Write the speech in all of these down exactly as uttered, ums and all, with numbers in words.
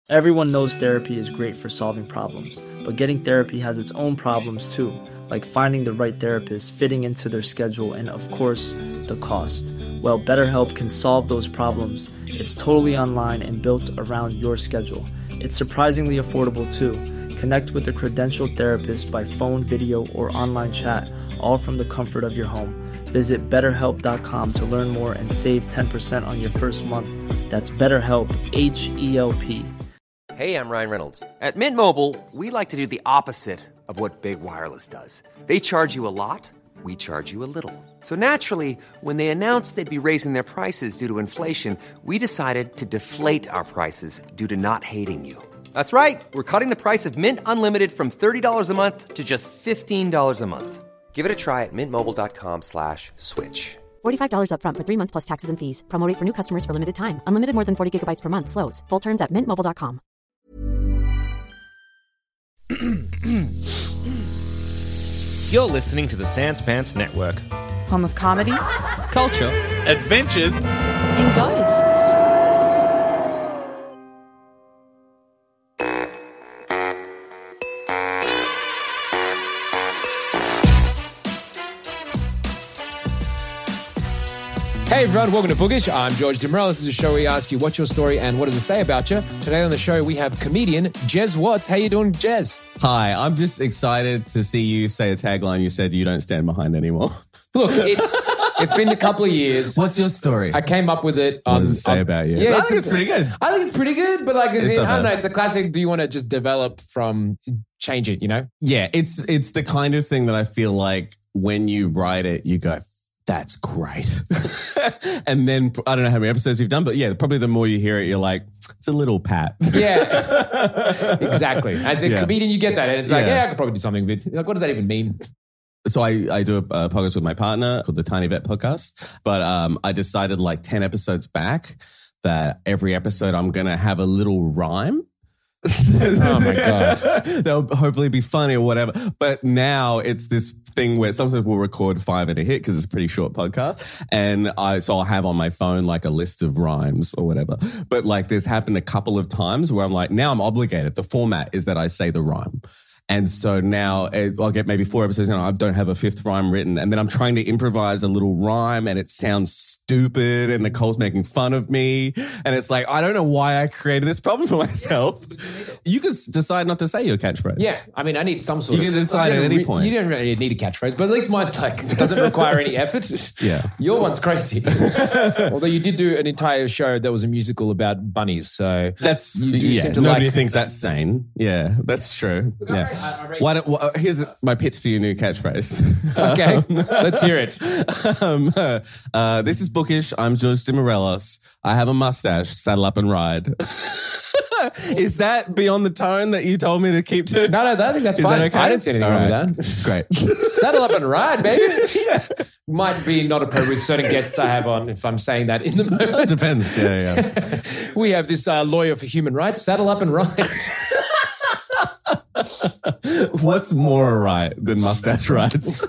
Everyone knows therapy is great for solving problems, but getting therapy has its own problems too, like finding the right therapist, fitting into their schedule, and of course, the cost. Well, BetterHelp can solve those problems. It's totally online and built around your schedule. It's surprisingly affordable too. Connect with a credentialed therapist by phone, video, or online chat, all from the comfort of your home. Visit better help dot com to learn more and save ten percent on your first month. That's BetterHelp, H E L P. Hey, I'm Ryan Reynolds. At Mint Mobile, we like to do the opposite of what Big Wireless does. They charge you a lot, we charge you a little. So naturally, when they announced they'd be raising their prices due to inflation, we decided to deflate our prices due to not hating you. That's right. We're cutting the price of Mint Unlimited from thirty dollars a month to just fifteen dollars a month. Give it a try at mintmobile.com slash switch. forty-five dollars up front for three months plus taxes and fees. Promo rate for new customers for limited time. Unlimited more than forty gigabytes per month. Slows full terms at mint mobile dot com. You're listening to the Sans Pants Network. Home of comedy, Culture. Adventures. and ghosts. Hey everyone, welcome to Bookish. I'm George Demorell. This is a show where we ask you what's your story and what does it say about you. Today on the show we have comedian Jez Watts. How you doing, Jez? Hi, I'm just excited to see you say a tagline you said you don't stand behind anymore. Look, it's it's been a couple of years. What's your story? I came up with it. What on, does it say on, about you? Yeah, I think it's pretty good. I think it's pretty good, but like, It's in, not I don't bad. know. It's a classic. Do you want to just develop from change it? You know? Yeah, it's it's the kind of thing that I feel like when you write it, you go, that's great. And then I don't know how many episodes you've done, but yeah, probably the more you hear it, you're like, it's a little pat. Yeah, exactly. As a Yeah. comedian, you get that, and it's like, Yeah. yeah, I could probably do something with. Like, what does that even mean? So I, I do a, a podcast with my partner called the Tiny Vet Podcast, but um, I decided like ten episodes back that every episode I'm going to have a little rhyme. Oh my God. They'll hopefully be funny or whatever. But now it's this thing where sometimes we'll record five at a hit because it's a pretty short podcast. And I, so I'll have on my phone like a list of rhymes or whatever. But like there's happened a couple of times where I'm like, now I'm obligated. The format is that I say the rhyme. And so now I'll get maybe four episodes and I don't have a fifth rhyme written. And then I'm trying to improvise a little rhyme and it sounds stupid and Nicole's making fun of me. And it's like, I don't know why I created this problem for myself. You can decide not to say your catchphrase. Yeah, I mean, I need some sort You of... can decide you don't at any re- point. You don't really need a catchphrase, but at least mine's like, doesn't require any effort. Yeah. Your one's crazy. Although you did do an entire show that was a musical about bunnies, so... That's, You do yeah, seem to nobody like- thinks that's sane. Yeah, that's true. Yeah. I- I rate- Why don't, wh- here's my pitch for your new catchphrase. Okay, let's hear it. um, uh, this is Bookish. I'm George DeMorellos. I have a mustache. Saddle up and ride. Is that beyond the tone that you told me to keep to? No, no, I think that's Is fine. that okay? I didn't see anything All wrong right. with that. Great. Saddle up and ride, baby. Yeah. Might be not appropriate with certain guests I have on if I'm saying that in the moment. Depends. Yeah, yeah. We have this uh, lawyer for human rights. Saddle up and ride. What's more right than mustache rides?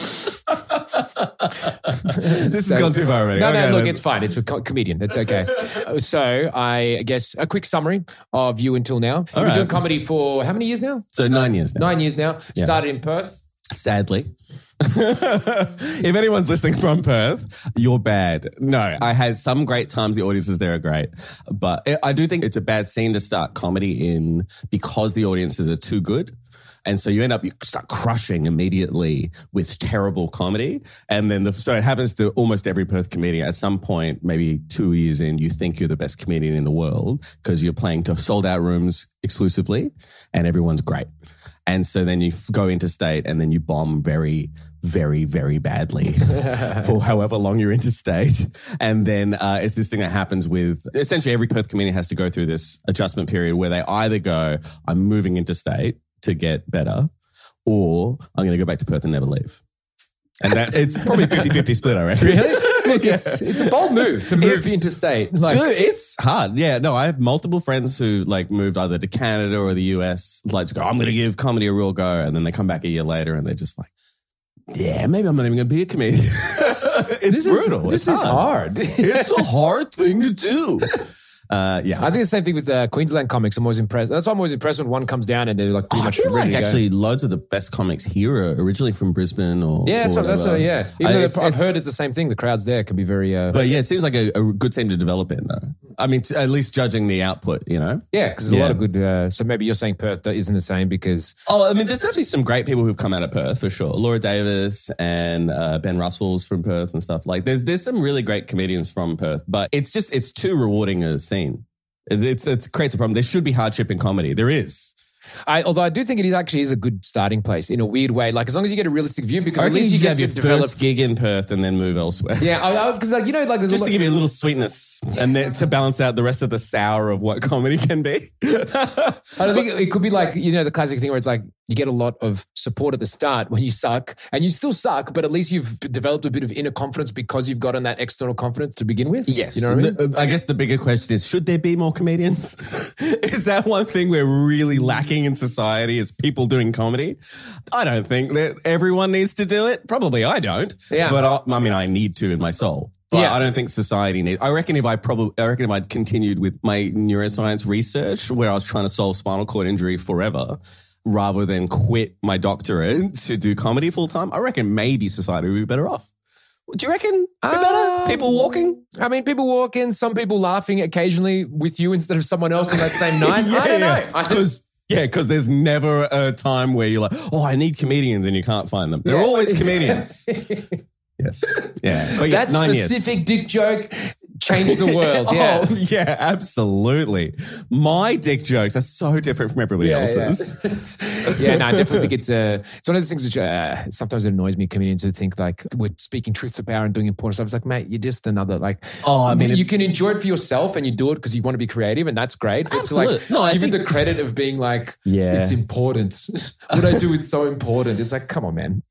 This has gone too far already. No, Okay, no, look, let's- it's fine. It's a co- comedian. It's okay. Uh, So I guess a quick summary of you until now. You've been right. doing comedy for how many years now? So nine years now. Nine years now. Yeah. Started in Perth. Sadly. If anyone's listening from Perth, you're bad. No, I had some great times. The audiences there are great. But I do think it's a bad scene to start comedy in because the audiences are too good. And so you end up, you start crushing immediately with terrible comedy. And then, the, so it happens to almost every Perth comedian. At some point, maybe two years in, you think you're the best comedian in the world because you're playing to sold out rooms exclusively and everyone's great. And so then you go interstate and then you bomb very, very, very badly for however long you're interstate. And then uh, it's this thing that happens with essentially every Perth comedian has to go through this adjustment period where they either go, I'm moving interstate to get better, or I'm going to go back to Perth and never leave. And that it's probably fifty-fifty split, I reckon. Really? Look, it's, it's a bold move to move It's- interstate. Like, Dude, it's hard. Yeah, no, I have multiple friends who like moved either to Canada or the U S, like to go, I'm going to give comedy a real go. And then they come back a year later and they're just like, yeah, maybe I'm not even going to be a comedian. It's this brutal. Is, this It's is hard. It's a hard thing to do. Uh, yeah. I think the same thing with uh, Queensland comics. I'm always impressed. That's why I'm always impressed when one comes down and they're like pretty Oh, I much feel ready like to go. actually loads of the best comics here are originally from Brisbane or Yeah, that's or what, that's whatever. what, yeah. Even I- though it's- I've it's- heard it's the same thing. The crowds there can be very... Uh, But yeah, it seems like a, a good team to develop in though. I mean, t- at least judging the output, you know? yeah, because there's a Yeah. lot of good... Uh, so maybe you're saying Perth that isn't the same because... Oh, I mean, there's definitely some great people who've come out of Perth for sure. Laura Davis and uh, Ben Russell's from Perth and stuff. Like, there's there's some really great comedians from Perth, but it's just it's too rewarding a scene. It, it's it's creates a problem. There should be hardship in comedy. There is. I, although I do think it is actually is a good starting place in a weird way. Like as long as you get a realistic view, because I at reckon least you should get have to your develop. first gig in Perth and then move elsewhere. Yeah, because like you know, like there's Just a to lot, give you a little sweetness and then to balance out the rest of the sour of what comedy can be. I don't think it could be like, you know, the classic thing where it's like you get a lot of support at the start when you suck and you still suck, but at least you've developed a bit of inner confidence because you've gotten that external confidence to begin with. Yes. You know what I mean? The- I guess the bigger question is, should there be more comedians? Is that one thing we're really lacking in society is people doing comedy? I don't think that everyone needs to do it. Probably I don't. Yeah. But I, I mean, I need to in my soul. But Yeah. I don't think society needs. I reckon if I probably, I reckon if I'd continued with my neuroscience research where I was trying to solve spinal cord injury forever, rather than quit my doctorate to do comedy full time, I reckon maybe society would be better off. Do you reckon? Be better? Um, People walking? I mean, people walk in, some people laughing occasionally with you instead of someone else on that same night. I don't know. I don't- Because yeah, because there's never a time where you're like, oh, I need comedians, and you can't find them. They're Yeah. always comedians. Yes. Yeah. But yes, that nine specific dick joke changed the world. Yeah. Oh, yeah, absolutely. My dick jokes are so different from everybody Yeah, else's. yeah. It's- yeah, no, I definitely think it's a, it's one of those things which uh, sometimes it annoys me, comedians who think like we're speaking truth to power and doing important stuff. It's like, mate, you're just another like, Oh, I mean, you it's- can enjoy it for yourself and you do it because you want to be creative and that's great. But to like, Absolutely. No, I give it think- the credit of being like, Yeah. it's important. What I do is so important. It's like, come on, man.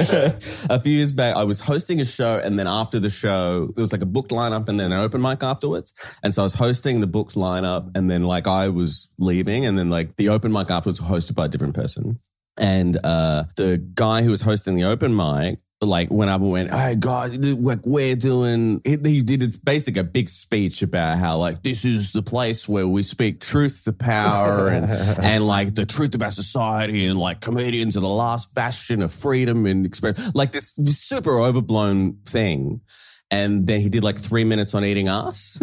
A few years back, I was hosting a show, and then after the show, there was like a booked lineup and then an open mic afterwards. And so I was hosting the booked lineup, and then like I was leaving, and then like the open mic afterwards was hosted by a different person. And uh, the guy who was hosting the open mic, like went up and went, "Hey guys, like we're doing." He, he did it's basically a big speech about how like this is the place where we speak truth to power and and like the truth about society and like comedians are the last bastion of freedom and experience. Like this super overblown thing. And then he did like three minutes on eating ass.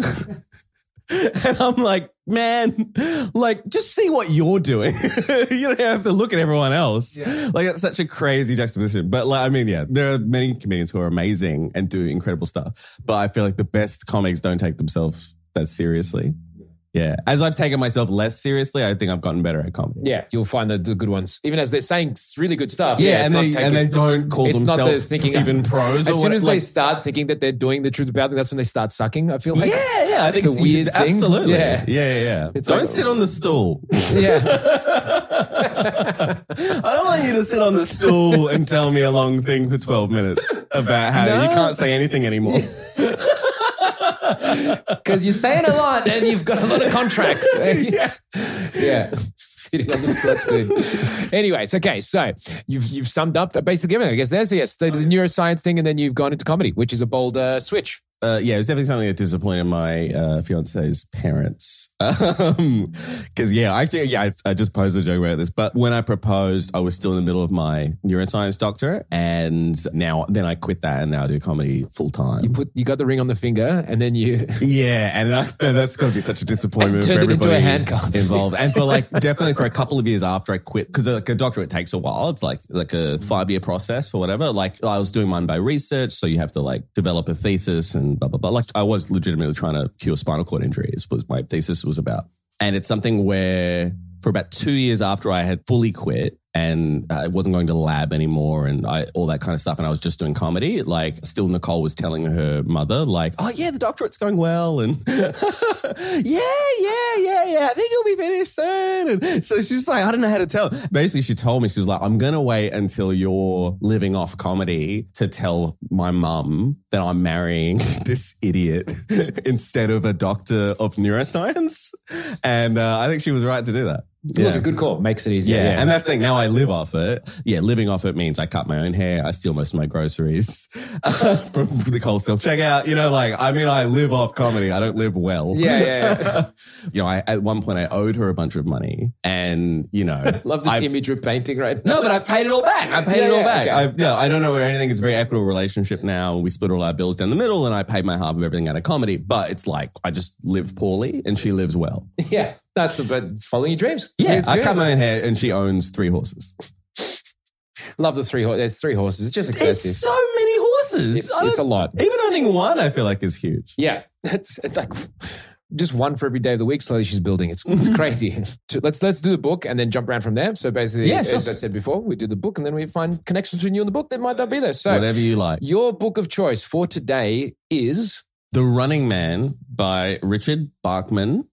And I'm like, man, like, just see what you're doing. You don't have to look at everyone else. Yeah. Like, that's such a crazy juxtaposition. But, like, I mean, yeah, there are many comedians who are amazing and do incredible stuff. But I feel like the best comics don't take themselves that seriously. Yeah. As I've taken myself less seriously, I think I've gotten better at comedy. Yeah, you'll find the, the good ones. Even as they're saying really good stuff. Yeah, it's and not they taking- and they don't call it's not the themselves thinking even pros. As or soon what, as like, they start thinking that they're doing the truth about it, that's when they start sucking. I feel like. yeah, yeah, I think It's a weird thing. Absolutely, Yeah. yeah, yeah, yeah. It's Don't like- sit on the stool. Yeah. I don't want you to sit on the stool and tell me a long thing for twelve minutes about how No. you can't say anything anymore. Because you're saying a lot and you've got a lot of contracts. Yeah. Yeah. Sitting on the stool, that's good. Anyways, okay, so you've you've summed up basically everything. I guess there's yes, the, the neuroscience thing, and then you've gone into comedy, which is a bold uh, switch. Uh, yeah, it was definitely something that disappointed my uh, fiance's parents. Because, yeah, actually, yeah, I, I just posed a joke about this. But when I proposed, I was still in the middle of my neuroscience doctorate. And now, then I quit that and now I do comedy full time. You put you got the ring on the finger, and then you Yeah, and I, that's got to be such a disappointment for Turned it into everybody a handcuff. involved. And for like, definitely for a couple of years after I quit, because like a doctorate takes a while. It's like like a five year process or whatever. Like I was doing mine by research, so you have to like develop a thesis and blah blah blah. Like I was legitimately trying to cure spinal cord injuries. Was my thesis was about, and it's something where for about two years after I had fully quit. And I wasn't going to the lab anymore and I, all that kind of stuff. And I was just doing comedy. Like still Nicole was telling her mother like, oh yeah, the doctorate's going well. And yeah, yeah, yeah, yeah. I think you'll be finished soon. And so she's like, I don't know how to tell. Basically, she told me, she was like, I'm going to wait until you're living off comedy to tell my mum that I'm marrying this idiot instead of a doctor of neuroscience. And uh, I think she was right to do that. Look, a good call. Makes it easier. Yeah. Yeah. And that's the thing. Now I live off it. Yeah. Living off it means I cut my own hair. I steal most of my groceries from the Coles self-checkout. You know, like, I mean, I live off comedy. I don't live well. Yeah, yeah, yeah. You know, I, at one point I owed her a bunch of money and, you know. Love this I've- image we're painting right now. No, but I've paid it all back. I paid Yeah, it all yeah, back. okay. I've, no, I don't know where anything. It's a very equitable relationship now. We split all our bills down the middle and I paid my half of everything out of comedy. But it's like, I just live poorly and she lives well. Yeah, that's about it's following your dreams. Yeah, It's I good. cut my own hair and she owns three horses. Love the three horses. It's three horses. It's just excessive. It's so many horses. It's- I it's don't- a lot. Even owning one, I feel like is huge. Yeah, it's, it's like just one for every day of the week. Slowly, she's building. It's it's crazy. let's let's do the book and then jump around from there. So basically, Yeah, sure. as I said before, we do the book and then we find connections between you and the book that might not be there. So Whatever you like. your book of choice for today is The Running Man by Richard Bachman,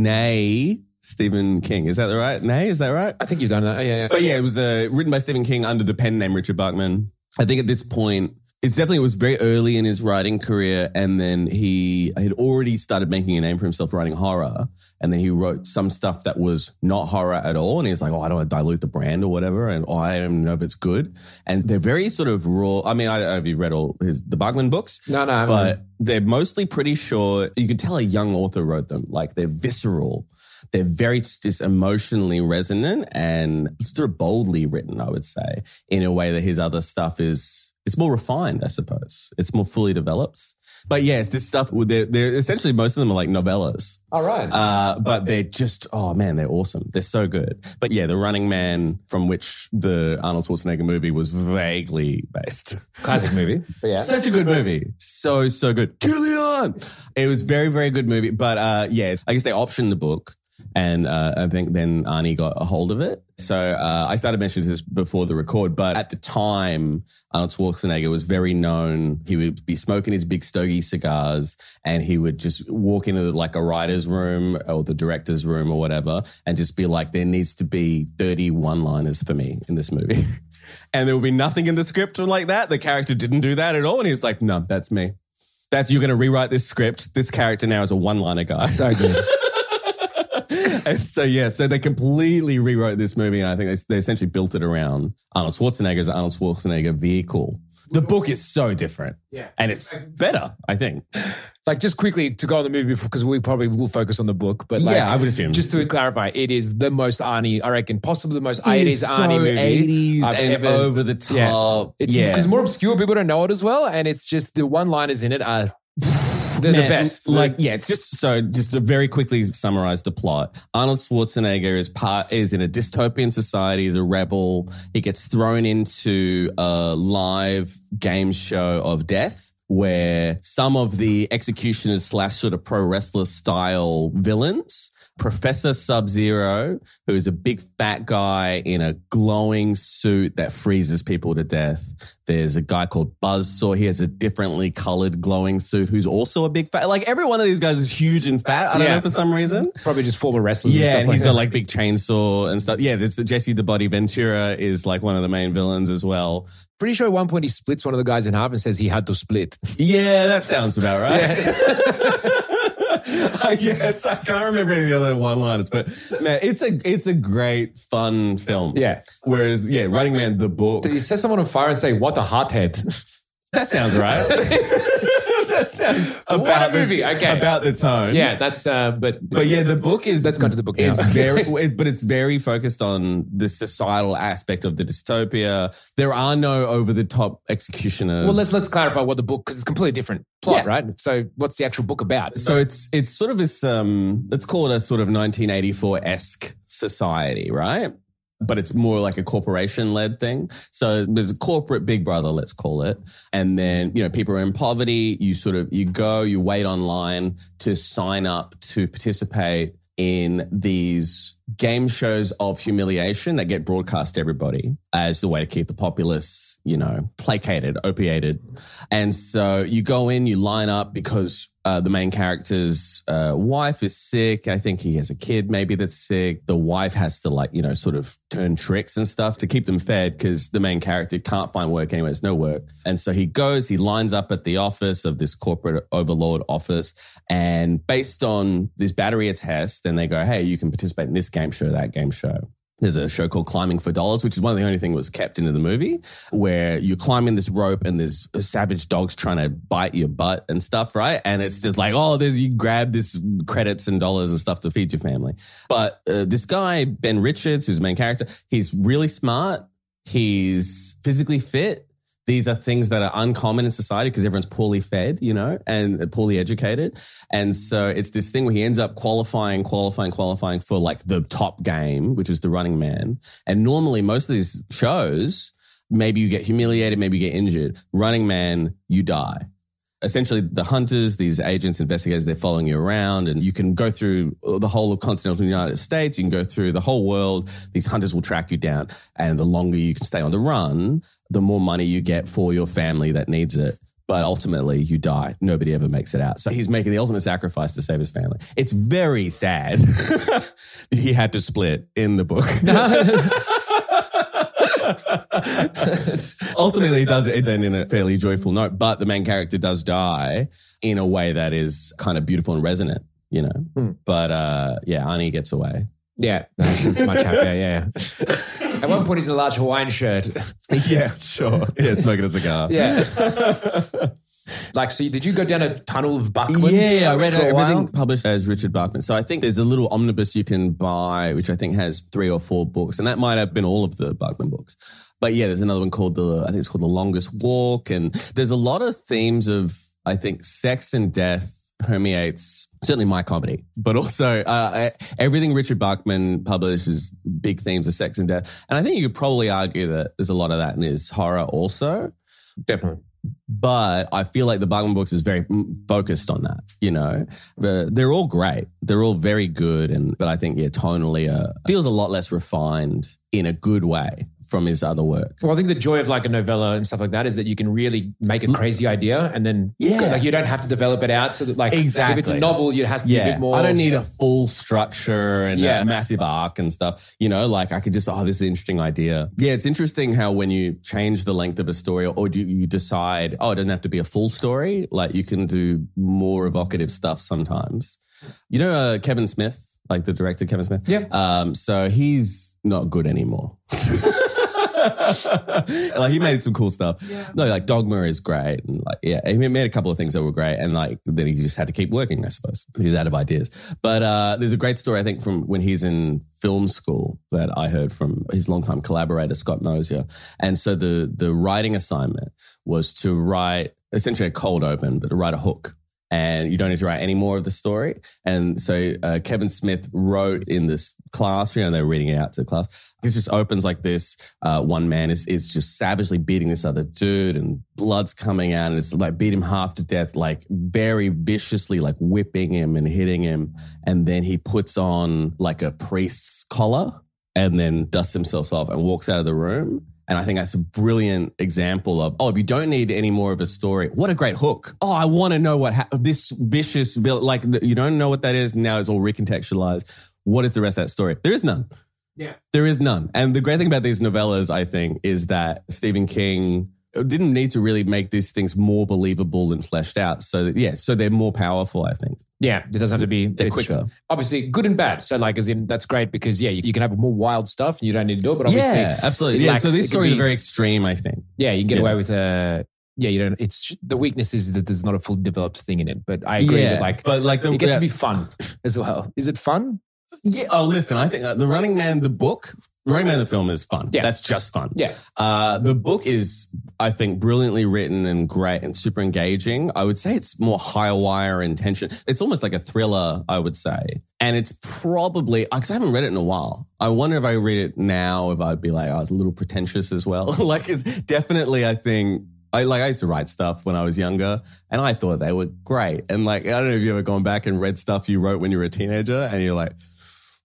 nay Stephen King. Is that the right? Nay, is that right? I think you've done that. Oh, yeah, yeah. But yeah, it was uh, written by Stephen King under the pen name Richard Bachman. I think at this point, it's definitely, it was very early in his writing career. And then he had already started making a name for himself writing horror. And then he wrote some stuff that was not horror at all. And he's like, oh, I don't want to dilute the brand or whatever. And oh, I don't even know if it's good. And they're very sort of raw. I mean, I don't know if you've read all his, the Bachman books. No, no, I haven't. But they're mostly pretty short. You can tell a young author wrote them. Like they're visceral. They're very just emotionally resonant and sort of boldly written, I would say, in a way that his other stuff is, it's more refined, I suppose. It's more fully developed. But yes, this stuff, they're, they're essentially, most of them are like novellas. All right. Uh, but they're just, oh man, they're awesome. They're so good. But yeah, The Running Man, from which the Arnold Schwarzenegger movie was vaguely based. Classic movie. But yeah. Such a good movie. So, so good. Killian! It was very, very good movie. But uh, yeah, I guess they optioned the book. And uh, I think then Arnie got a hold of it. So uh, I started mentioning this before the record, but at the time, Arnold Schwarzenegger was very known. He would be smoking his big stogie cigars and he would just walk into like a writer's room or the director's room or whatever and just be like, there needs to be thirty one-liners for me in this movie. And there would be nothing in the script like that. The character didn't do that at all. And he was like, no, that's me. That's, you're going to rewrite this script. This character now is a one-liner guy. So good. And so, yeah, so they completely rewrote this movie. And I think they, they essentially built it around Arnold Schwarzenegger as an Arnold Schwarzenegger vehicle. The book is so different. Yeah. And it's better, I think. Like just quickly to go on the movie because we probably will focus on the book. But like, Yeah, I would assume. Just to clarify, it is the most Arnie, I reckon, possibly the most It eighties is so Arnie movie. eighties I've and ever- over the Yeah. top. It's Yeah. because more obscure people don't know it as well. And it's just the one-liners in it are they're the Man, best. Like, yeah, it's just so just to very quickly summarize the plot. Arnold Schwarzenegger is part is in a dystopian society, he's a rebel. He gets thrown into a live game show of death where some of the executioners slash sort of pro wrestler style villains, Professor Sub-Zero, who is a big fat guy in a glowing suit that freezes people to death. There's a guy called Buzzsaw. He has a differently colored glowing suit who's also a big fat. Like every one of these guys is huge and fat. I don't Yeah. know for some reason. Probably just former wrestlers and Yeah, stuff and like he's that. got like big chainsaw and stuff. Yeah, there's Jesse the Body Ventura is like one of the main villains as well. Pretty sure at one point he splits one of the guys in half and says he had to split. Yeah, that sounds about right. I guess I can't remember any of the other one-liners, but man, it's a it's a great fun film. Yeah. Whereas, yeah, Running Man the book. He set someone on fire and say, what a hothead. That sounds right. That sounds about What a the- movie. Okay. about the tone. Yeah, that's, uh, but. But yeah, the book is. Let's go to the book It's now. very, it- but it's very focused on the societal aspect of the dystopia. There are no over the top executioners. Well, let's let's clarify what the book, because it's a completely different plot, Yeah. right? So what's the actual book about? So it's it's sort of this. Um, let's call it a sort of nineteen eighty-four esque society, right? But it's more like a corporation led thing. So there's a corporate big brother, let's call it. And then, you know, people are in poverty. You sort of, you go, you wait online to sign up to participate in these game shows of humiliation that get broadcast to everybody as the way to keep the populace, you know, placated, opiated. And so you go in, you line up because Uh, the main character's uh, wife is sick. I think he has a kid maybe that's sick. The wife has to like, you know, sort of turn tricks and stuff to keep them fed because the main character can't find work anyway. There's no work. And so he goes, he lines up at the office of this corporate overlord office. And based on this battery test, then they go, hey, you can participate in this game show, that game show. There's a show called Climbing for Dollars, which is one of the only things that was kept into the movie, where you're climbing this rope and there's savage dogs trying to bite your butt and stuff, right? And it's just like, oh, there's you grab this credits and dollars and stuff to feed your family. But uh, this guy, Ben Richards, who's the main character, he's really smart. He's physically fit. These are things that are uncommon in society because everyone's poorly fed, you know, and poorly educated. And so it's this thing where he ends up qualifying, qualifying, qualifying for like the top game, which is the Running Man. And normally most of these shows, maybe you get humiliated, maybe you get injured. Running Man, you die. Essentially, the hunters, these agents, investigators, they're following you around and you can go through the whole of continental United States. You can go through the whole world. These hunters will track you down. And the longer you can stay on the run, the more money you get for your family that needs it. But ultimately, you die. Nobody ever makes it out. So he's making the ultimate sacrifice to save his family. It's very sad. He had to split in the book. Ultimately, he does it then in a fairly joyful note, but the main character does die in a way that is kind of beautiful and resonant, you know. Hmm. But uh, yeah, Arnie gets away. Yeah, that's much happier. Yeah. At one point, he's in a large Hawaiian shirt. Yeah, sure. Yeah, smoking a cigar. Yeah. Like, so did you go down a tunnel of Bachman? Yeah, I read everything published as Richard Bachman. So I think there's a little omnibus you can buy, which I think has three or four books. And that might have been all of the Bachman books. But yeah, there's another one called the, I think it's called The Longest Walk. And there's a lot of themes of, I think, sex and death permeates certainly my comedy, but also uh, everything Richard Bachman publishes big themes of sex and death. And I think you could probably argue that there's a lot of that in his horror also. Definitely. But I feel like the Bachman books is very focused on that, you know. They're all great. They're all very good. And But I think, yeah, tonally uh, feels a lot less refined in a good way from his other work. Well, I think the joy of like a novella and stuff like that is that you can really make a crazy idea and then yeah. like you don't have to develop it out to the, like exactly. If it's a novel, it has to yeah. be a bit more. I don't need a full structure and yeah. a massive arc and stuff. You know, like I could just, oh, this is an interesting idea. Yeah, it's interesting how when you change the length of a story or do you decide, oh, it doesn't have to be a full story. Like you can do more evocative stuff sometimes. You know uh, Kevin Smith, like the director Kevin Smith? Yeah. Um, so he's not good anymore. Like he made some cool stuff. Yeah. No, like Dogma is great. And like, yeah, he made a couple of things that were great. And like, then he just had to keep working, I suppose. He was out of ideas. But uh, there's a great story, I think, from when he's in film school that I heard from his longtime collaborator, Scott Mosier. And so the the writing assignment was to write essentially a cold open, but to write a hook. And you don't need to write any more of the story. And so uh, Kevin Smith wrote in this class, you know, they were reading it out to the class. It just opens like this. Uh, one man is, is just savagely beating this other dude and blood's coming out and it's like beat him half to death, like very viciously, like whipping him and hitting him. And then he puts on like a priest's collar and then dusts himself off and walks out of the room. And I think that's a brilliant example of, oh, if you don't need any more of a story, what a great hook. Oh, I want to know what ha- this vicious, like you don't know what that is. Now it's all recontextualized. What is the rest of that story? There is none. Yeah. There is none. And the great thing about these novellas, I think, is that Stephen King didn't need to really make these things more believable and fleshed out. So that, yeah, so they're more powerful, I think. Yeah, it doesn't have to be. They're quicker. Obviously, good and bad. So, like, as in, that's great because, yeah, you, you can have more wild stuff and you don't need to do it. But obviously, yeah, absolutely. Yeah, lacks, so these stories be, are very extreme, I think. Yeah, you can get yeah. away with a. Uh, yeah, you don't. It's the weakness is that there's not a fully developed thing in it. But I agree yeah, that, like, but like the, it gets yeah. to be fun as well. Is it fun? Yeah. Oh, listen, I think uh, the Running Man, the book, Running Man, the film is fun. Yeah. That's just fun. Yeah. Uh, the book is, I think, brilliantly written and great and super engaging. I would say it's more high wire and tension. It's almost like a thriller, I would say. And it's probably, because I haven't read it in a while. I wonder if I read it now, if I'd be like, oh, I was a little pretentious as well. Like, it's definitely, I think, I like I used to write stuff when I was younger and I thought they were great. And like, I don't know if you've ever gone back and read stuff you wrote when you were a teenager and you're like,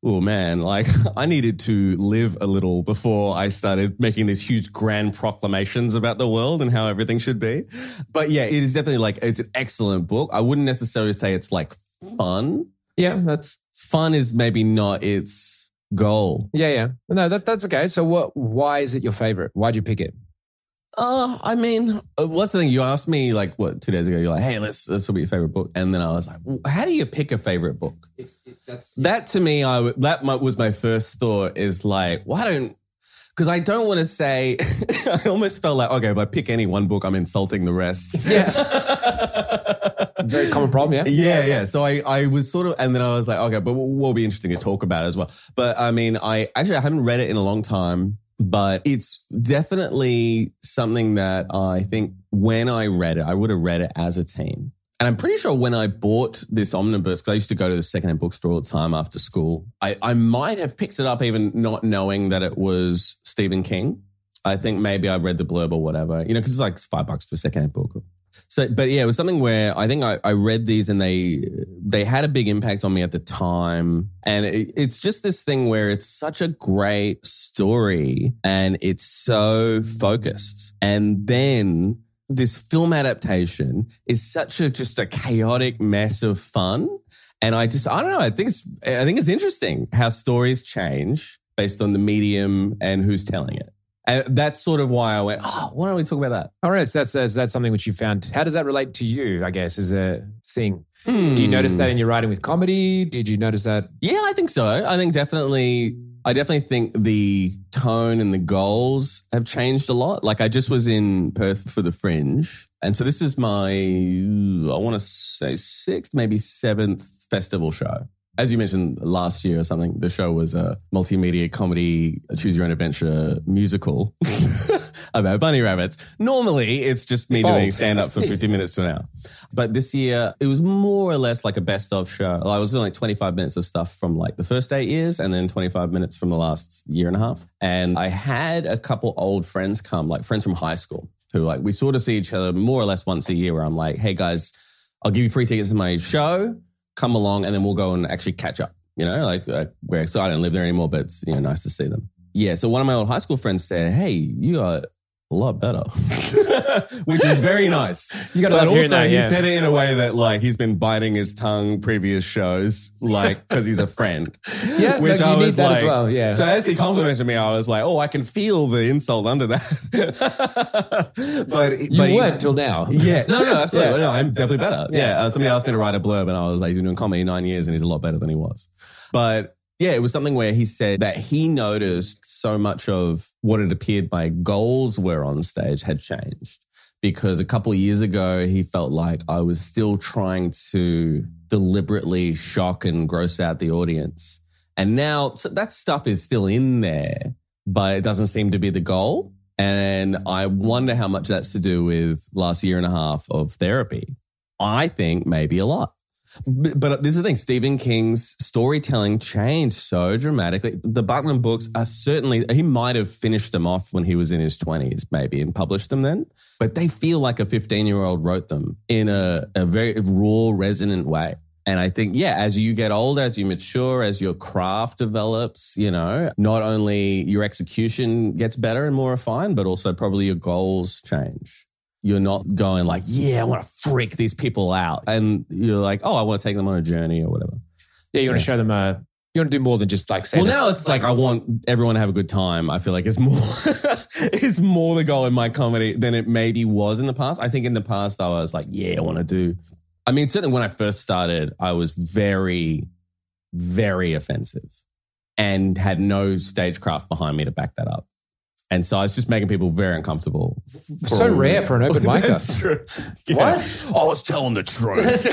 oh man, like I needed to live a little before I started making these huge grand proclamations about the world and how everything should be. But yeah, it is definitely like, it's an excellent book. I wouldn't necessarily say it's like fun. Yeah, that's... Fun is maybe not its goal. Yeah, yeah. No, that that's okay. So what? Why is it your favorite? Why'd you pick it? Uh, I mean, uh, what's the thing? You asked me like, what, two days ago, you're like, hey, let's, this will be your favorite book. And then I was like, well, how do you pick a favorite book? It's it, that's That to me, I w- that my, was my first thought is like, why don't, because I don't want to say, I almost felt like, okay, if I pick any one book, I'm insulting the rest. Yeah. Very common problem, yeah? Yeah, yeah. So I, I was sort of, and then I was like, okay, but what will be interesting to talk about as well. But I mean, I actually, I haven't read it in a long time, but it's definitely something that I think when I read it, I would have read it as a teen. And I'm pretty sure when I bought this omnibus, because I used to go to the secondhand bookstore all the time after school, I, I might have picked it up even not knowing that it was Stephen King. I think maybe I read the blurb or whatever, you know, because it's like five bucks for a secondhand book. So, but yeah, it was something where I think I, I read these and they they had a big impact on me at the time. And it, it's just this thing where it's such a great story and it's so focused. And then this film adaptation is such a just a chaotic mess of fun. And I just, I don't know, I think it's, I think it's interesting how stories change based on the medium and who's telling it. And that's sort of why I went, oh, why don't we talk about that? All right, so that's, that's, that's something which you found. How does that relate to you, I guess, as a thing? Hmm. Do you notice that in your writing with comedy? Did you notice that? Yeah, I think so. I think definitely, I definitely think the tone and the goals have changed a lot. Like I just was in Perth for the Fringe. And so this is my, I want to say sixth, maybe seventh festival show. As you mentioned last year or something, the show was a multimedia comedy, choose your own adventure musical about bunny rabbits. Normally, it's just me doing stand-up for fifty minutes to an hour. But this year, it was more or less like a best-of show. I was doing like twenty-five minutes of stuff from like the first eight years and then twenty-five minutes from the last year and a half. And I had a couple old friends come, like friends from high school, who like we sort of see each other more or less once a year where I'm like, hey guys, I'll give you free tickets to my show. Come along and then we'll go and actually catch up, you know, like uh, we're, so I don't live there anymore, but it's, you know, nice to see them. Yeah. So one of my old high school friends said, hey, you are a lot better, which is very nice. You got to But also that, he yeah. said it in a way that like he's been biting his tongue previous shows, like because he's a friend. Yeah, which no, I you need was that like, as well, yeah. So as he complimented me, I was like, oh, I can feel the insult under that. but You but he- weren't till now. yeah, no, no, absolutely. Yeah. No, I'm definitely better. Yeah. Uh, somebody asked me to write a blurb and I was like, he's been doing comedy nine years and he's a lot better than he was. But yeah, it was something where he said that he noticed so much of what it appeared my goals were on stage had changed. Because a couple of years ago, he felt like I was still trying to deliberately shock and gross out the audience. And now so that stuff is still in there, but it doesn't seem to be the goal. And I wonder how much that's to do with last year and a half of therapy. I think maybe a lot. But, but this is the thing, Stephen King's storytelling changed so dramatically. The Buckland books are certainly, he might have finished them off when he was in his twenties maybe and published them then, but they feel like a fifteen-year-old wrote them in a, a very raw, resonant way. And I think, yeah, as you get older, as you mature, as your craft develops, you know, not only your execution gets better and more refined, but also probably your goals change. You're not going like, yeah, I want to freak these people out. And you're like, oh, I want to take them on a journey or whatever. Yeah, you want to show them, uh, you want to do more than just like say Well, that- now it's like I want everyone to have a good time. I feel like it's more it's more the goal in my comedy than it maybe was in the past. I think in the past I was like, yeah, I want to do. I mean, certainly when I first started, I was very, very offensive and had no stagecraft behind me to back that up. And so I was just making people very uncomfortable. So rare for an open micer. That's true. Yeah. What? I was telling the truth.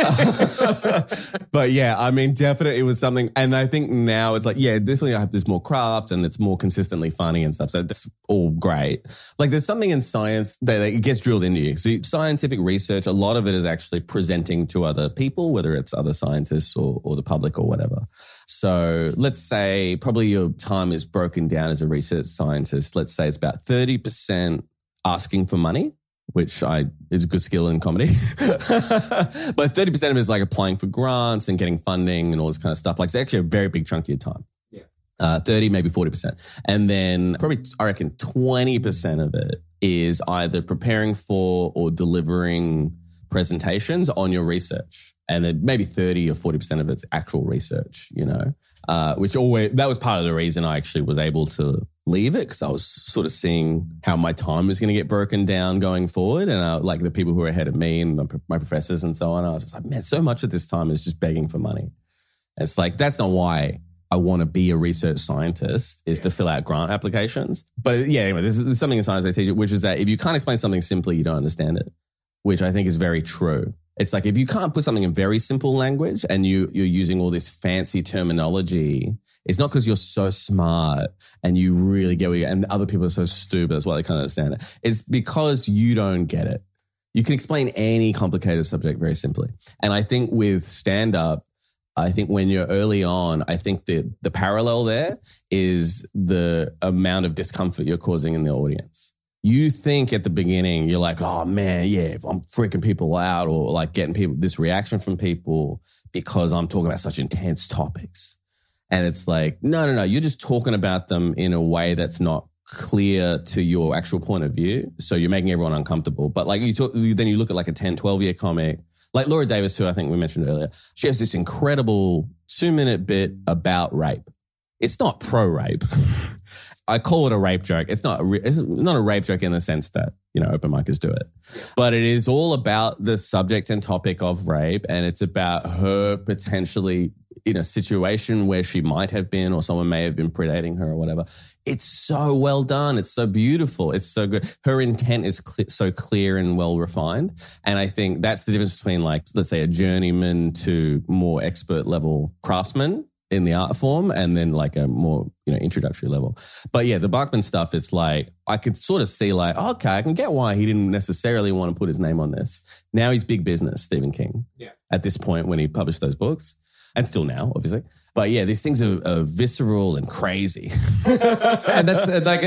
But yeah, I mean, definitely it was something. And I think now it's like, yeah, definitely I have this more craft and it's more consistently funny and stuff. So that's all great. Like there's something in science that like, it gets drilled into you. So scientific research, a lot of it is actually presenting to other people, whether it's other scientists or, or the public or whatever. So let's say probably your time is broken down as a research scientist. Let's say it's about thirty percent asking for money, which I is a good skill in comedy. But thirty percent of it is like applying for grants and getting funding and all this kind of stuff. Like it's actually a very big chunk of your time. Yeah. Uh, thirty, maybe forty percent. And then probably, I reckon twenty percent of it is either preparing for or delivering presentations on your research. And then maybe thirty or forty percent of it's actual research, you know, uh, which always, that was part of the reason I actually was able to leave it, because I was sort of seeing how my time was going to get broken down going forward. And uh, like the people who were ahead of me and my professors and so on, I was just like, man, so much of this time is just begging for money. And it's like, that's not why I want to be a research scientist, is to fill out grant applications. But yeah, anyway, there's, there's something in science they teach you, which is that if you can't explain something simply, you don't understand it, which I think is very true. It's like if you can't put something in very simple language and you, you're using all this fancy terminology, it's not because you're so smart and you really get what you, and other people are so stupid, that's why they can't understand it. It's because you don't get it. You can explain any complicated subject very simply. And I think with stand-up, I think when you're early on, I think the the parallel there is the amount of discomfort you're causing in the audience. You think at the beginning, you're like, oh man, yeah, I'm freaking people out, or like getting people this reaction from people because I'm talking about such intense topics. And it's like, no, no, no, you're just talking about them in a way that's not clear to your actual point of view. So you're making everyone uncomfortable. But like you talk, then you look at like a ten, twelve year comic, like Laura Davis, who I think we mentioned earlier. She has this incredible two minute bit about rape. It's not pro rape. I call it a rape joke. It's not a, it's not a rape joke in the sense that, you know, open micers do it. But it is all about the subject and topic of rape. And it's about her potentially in a situation where she might have been, or someone may have been predating her or whatever. It's so well done. It's so beautiful. It's so good. Her intent is cl- so clear and well refined. And I think that's the difference between, like, let's say a journeyman to more expert level craftsman in the art form, and then like a more, you know, introductory level. But yeah, the Bachman stuff is like, I could sort of see like, okay, I can get why he didn't necessarily want to put his name on this. Now he's big business, Stephen King. Yeah. At this point when he published those books. And still now, obviously. But yeah, these things are, are visceral and crazy. And that's uh, like...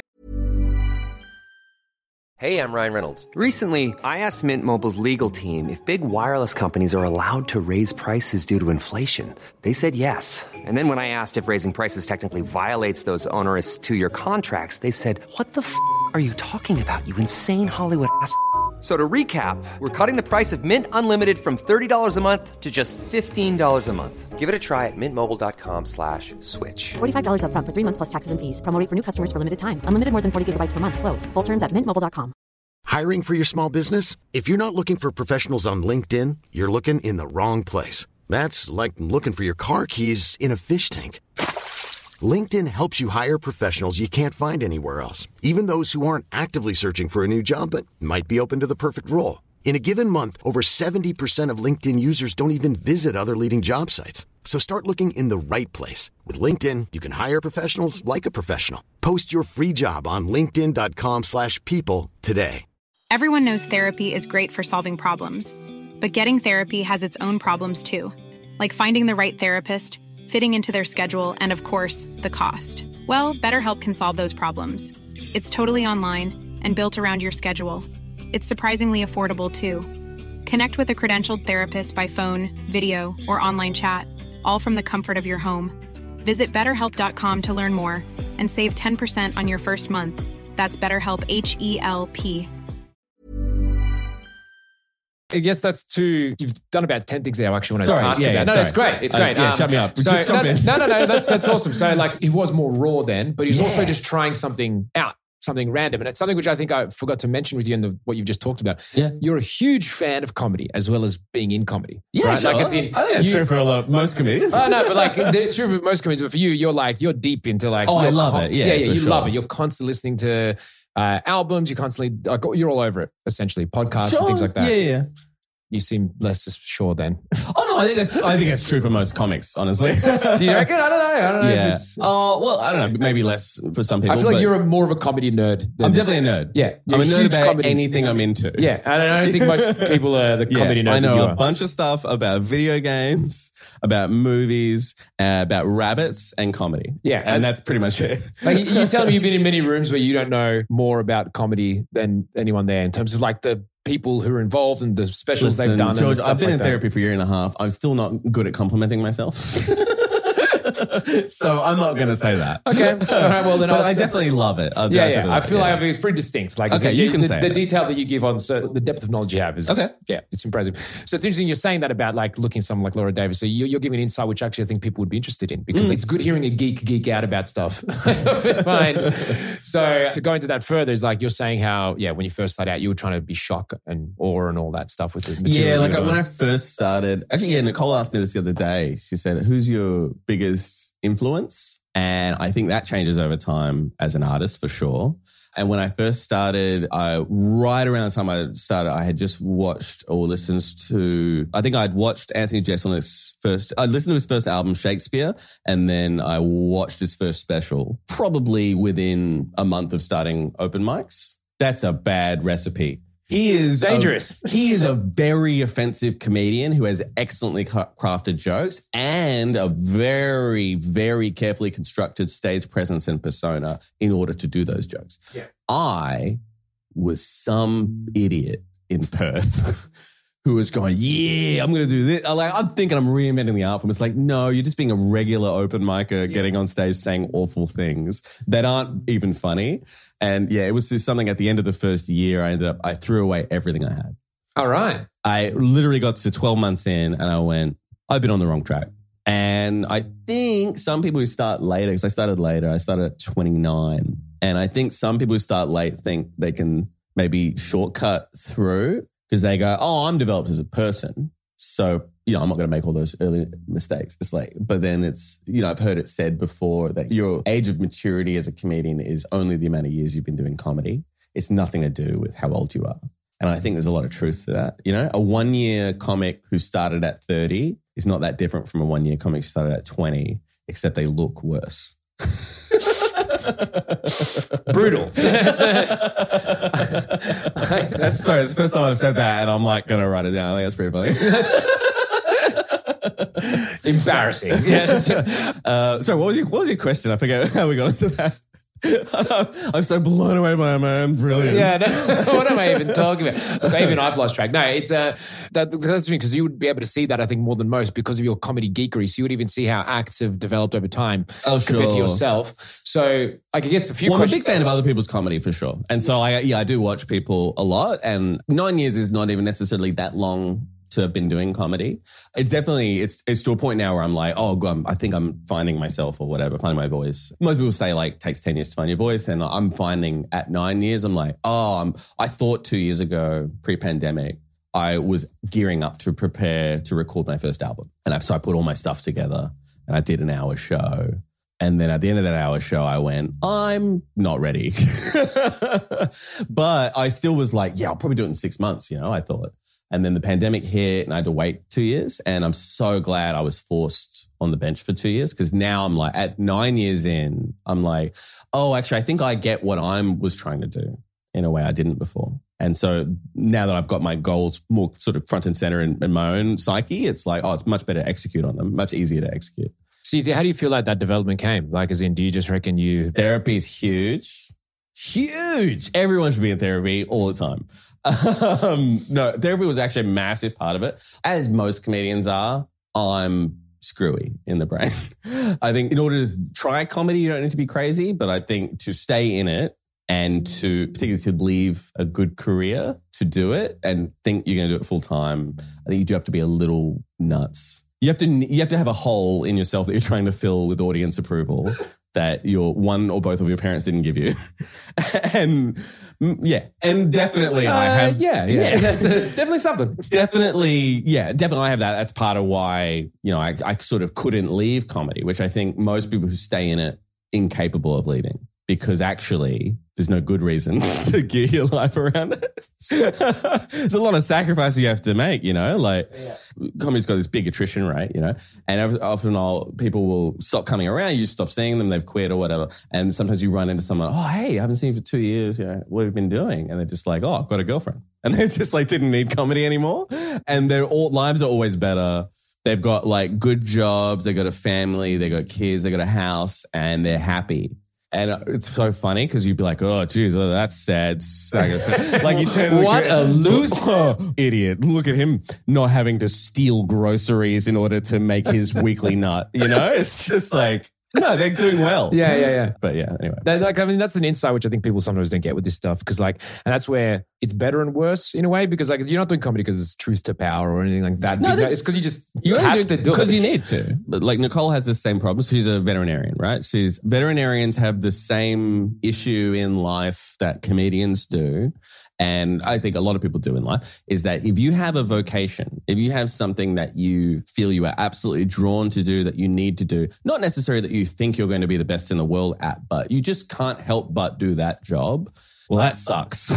Hey, I'm Ryan Reynolds. Recently, I asked Mint Mobile's legal team if big wireless companies are allowed to raise prices due to inflation. They said yes. And then when I asked if raising prices technically violates those onerous two-year contracts, they said, what the f*** are you talking about, you insane Hollywood ass f- So to recap, we're cutting the price of Mint Unlimited from thirty dollars a month to just fifteen dollars a month. Give it a try at mintmobile.com slash switch. forty-five dollars up front for three months plus taxes and fees. Promo rate for new customers for limited time. Unlimited more than forty gigabytes per month. Slows full terms at mint mobile dot com. Hiring for your small business? If you're not looking for professionals on LinkedIn, you're looking in the wrong place. That's like looking for your car keys in a fish tank. LinkedIn helps you hire professionals you can't find anywhere else, even those who aren't actively searching for a new job but might be open to the perfect role. In a given month, over seventy percent of LinkedIn users don't even visit other leading job sites. So start looking in the right place. With LinkedIn, you can hire professionals like a professional. Post your free job on linkedin.com slash people today. Everyone knows therapy is great for solving problems, but getting therapy has its own problems too, like finding the right therapist, fitting into their schedule, and of course, the cost. Well, BetterHelp can solve those problems. It's totally online and built around your schedule. It's surprisingly affordable too. Connect with a credentialed therapist by phone, video, or online chat, all from the comfort of your home. Visit better help dot com to learn more and save ten percent on your first month. That's BetterHelp, H E L P. I guess that's two. You've done about ten things there. I actually want to Sorry, ask yeah, about. yeah, no, sorry. it's great. It's Uh, great. yeah, shut me up. So, Just jump no, in. no, no, no. That's that's awesome. So, like, he was more raw then, but he's Yeah. also just trying something out, something random, and it's something which I think I forgot to mention with you in the, what you've just talked about. Yeah. You're a huge fan of comedy as well as being in comedy. Yeah, right? sure. Like, as in, I think that's you- true for a lot, most comedians. Oh no, but like it's true for most comedians. But for you, you're like you're deep into like. Oh, I you're love con- it. Yeah, yeah, yeah. for You sure. love it. You're constantly listening to uh, albums. You constantly like you're all over it. Essentially, podcasts Sure. and things like that. Yeah, yeah. You seem less sure then. Oh no, I think that's I think that's true for most comics, honestly. Do you reckon? I don't know. I don't know. If Yeah. it's, Oh well, I don't know. Maybe less for some people. I feel like but you're a, more of a comedy nerd. Than, I'm definitely a nerd. Yeah, you're I'm a a nerd huge about comedy- anything I'm into. Yeah, I don't, I don't think most people are the Yeah, comedy nerd. I know that you a are. bunch of stuff about video games, about movies, uh, about rabbits, and comedy. Yeah, and and- that's pretty much it. Like you- you're telling me you've been in many rooms where you don't know more about comedy than anyone there in terms of like the people who are involved and the specials Listen, they've done. George, and stuff I've been like in that. therapy for a year and a half. I'm still not good at complimenting myself. So I'm not going to say that. Okay. All right. Well, then but I'll I say- definitely love it. I'll Yeah, definitely yeah. I love feel it, like yeah. it's pretty distinct. Like, Okay, it's- you can the, say the it. detail that you give on so the depth of knowledge you have is Okay. Yeah, it's impressive. So it's interesting you're saying that about like looking at someone like Laura Davis. So you're, you're giving insight which actually I think people would be interested in because Mm. it's good hearing a geek geek out about stuff. Fine. So to go into that further is like you're saying how yeah when you first started out you were trying to be shock and awe and all that stuff with the material. Yeah, like you were when I on. first started, actually, yeah, Nicole asked me this the other day. She said, who's your biggest influence? And I think that changes over time as an artist for sure. And when I first started, I right around the time I started, I had just watched or listened to, I think I'd watched Anthony Jeselnik's first, I listened to his first album, Shakespeare, and then I watched his first special, probably within a month of starting open mics. That's a bad recipe. He is Dangerous. A, he is a very offensive comedian who has excellently ca- crafted jokes and a very, very carefully constructed stage presence and persona in order to do those jokes. Yeah. I was some idiot in Perth who was going, yeah, I'm going to do this. I'm like, I'm thinking I'm reinventing the art form. It's like, no, you're just being a regular open micer, getting on stage saying awful things that aren't even funny. And yeah, it was just something at the end of the first year, I ended up, I threw away everything I had. All right. I literally got to twelve months in and I went, I've been on the wrong track. And I think some people who start later, because I started later, I started at twenty-nine. And I think some people who start late think they can maybe shortcut through because they go, oh, I'm developed as a person. So, you know, I'm not going to make all those early mistakes. It's like, but then it's, you know, I've heard it said before that your age of maturity as a comedian is only the amount of years you've been doing comedy. It's nothing to do with how old you are. And I think there's a lot of truth to that. You know, a one-year comic who started at thirty is not that different from a one-year comic who started at twenty, except they look worse. Brutal. That's a- That's sorry, it's the first time I've said that and I'm like going to write it down. I think that's pretty funny. Embarrassing. Yeah. Uh, sorry, what was your what was your question? I forget how we got into that. I'm so blown away by my own brilliance. Yeah, no, what am I even talking about? Look, even I've lost track. No, it's uh, that, that's because you would be able to see that, I think, more than most because of your comedy geekery. So you would even see how acts have developed over time Oh, compared to sure. yourself. So I guess a few Well, I'm a questions. big fan of other people's comedy for sure. And so, I, yeah, I do watch people a lot. And nine years is not even necessarily that long to have been doing comedy. It's definitely, it's it's to a point now where I'm like, oh, God, I think I'm finding myself or whatever, finding my voice. Most people say like, takes ten years to find your voice. And I'm finding at nine years, I'm like, oh, I'm, I thought two years ago, pre-pandemic, I was gearing up to prepare to record my first album. And I, so I put all my stuff together and I did an hour show. And then at the end of that hour show, I went, I'm not ready. But I still was like, yeah, I'll probably do it in six months, you know, I thought. And then the pandemic hit and I had to wait two years. And I'm so glad I was forced on the bench for two years because now I'm like, at nine years in, I'm like, oh, actually, I think I get what I was trying to do in a way I didn't before. And so now that I've got my goals more sort of front and center in, in my own psyche, it's like, oh, it's much better to execute on them, much easier to execute. So how do you feel like that development came? Like, as in, do you just reckon you... Therapy is huge. Huge. Everyone should be in therapy all the time. Um, no, therapy was actually a massive part of it. As most comedians are, I'm screwy in the brain. I think in order to try comedy, you don't need to be crazy, but I think to stay in it and to particularly to leave a good career to do it and think you're going to do it full time, I think you do have to be a little nuts. You have to you have to have a hole in yourself that you're trying to fill with audience approval that your one or both of your parents didn't give you. And yeah, and definitely I have. Uh, yeah, yeah. yeah. That's uh, definitely something. Definitely, yeah, definitely I have that. That's part of why, you know, I, I sort of couldn't leave comedy, which I think most people who stay in it incapable of leaving because actually there's no good reason to gear your life around it. There's a lot of sacrifice you have to make, you know, like yeah. Comedy's got this big attrition rate, you know, and often I'll, people will stop coming around. You stop seeing them, they've quit or whatever. And sometimes you run into someone, oh, hey, I haven't seen you for two years. You know, what have you been doing? And they're just like, oh, I've got a girlfriend. And they just like didn't need comedy anymore. And their all lives are always better. They've got like good jobs. They've got a family. They've got kids. They've got a house and they're happy. And it's so funny because you'd be like, oh, geez, oh, that's sad. Like you turn to the What kid, a loser. Oh, idiot. Look at him not having to steal groceries in order to make his weekly nut. You know, it's just like, no, they're doing well. Yeah, yeah, yeah. But yeah, anyway. That, like, I mean, that's an insight which I think people sometimes don't get with this stuff because, like, and that's where it's better and worse in a way because, like, you're not doing comedy because it's truth to power or anything like that. No, it's because you just you have do to do it because you need to. But like Nicole has the same problem. She's a veterinarian, right? She's veterinarians have the same issue in life that comedians do. And I think a lot of people do in life, is that if you have a vocation, if you have something that you feel you are absolutely drawn to do, that you need to do, not necessarily that you think you're going to be the best in the world at, but you just can't help but do that job. Well, that sucks.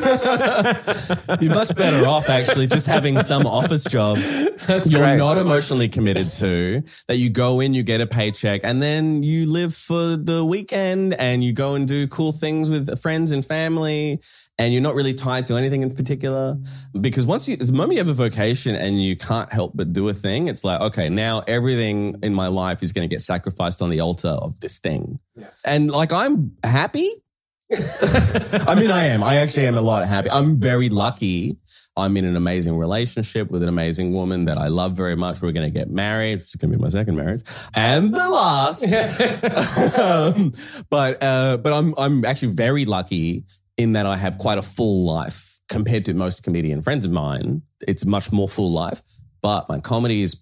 You're much better off actually just having some office job That's you're great. not emotionally committed to, that you go in, you get a paycheck, and then you live for the weekend and you go and do cool things with friends and family, and you're not really tied to anything in particular. Because once you, the moment you have a vocation and you can't help but do a thing, it's like, okay, now everything in my life is going to get sacrificed on the altar of this thing. Yeah. And like, I'm happy. I mean, I am. I actually am a lot happy. I'm very lucky. I'm in an amazing relationship with an amazing woman that I love very much. We're going to get married. It's going to be my second marriage and the last. um, but uh, but I'm I'm actually very lucky in that I have quite a full life compared to most comedian friends of mine. It's a much more full life. But my comedy is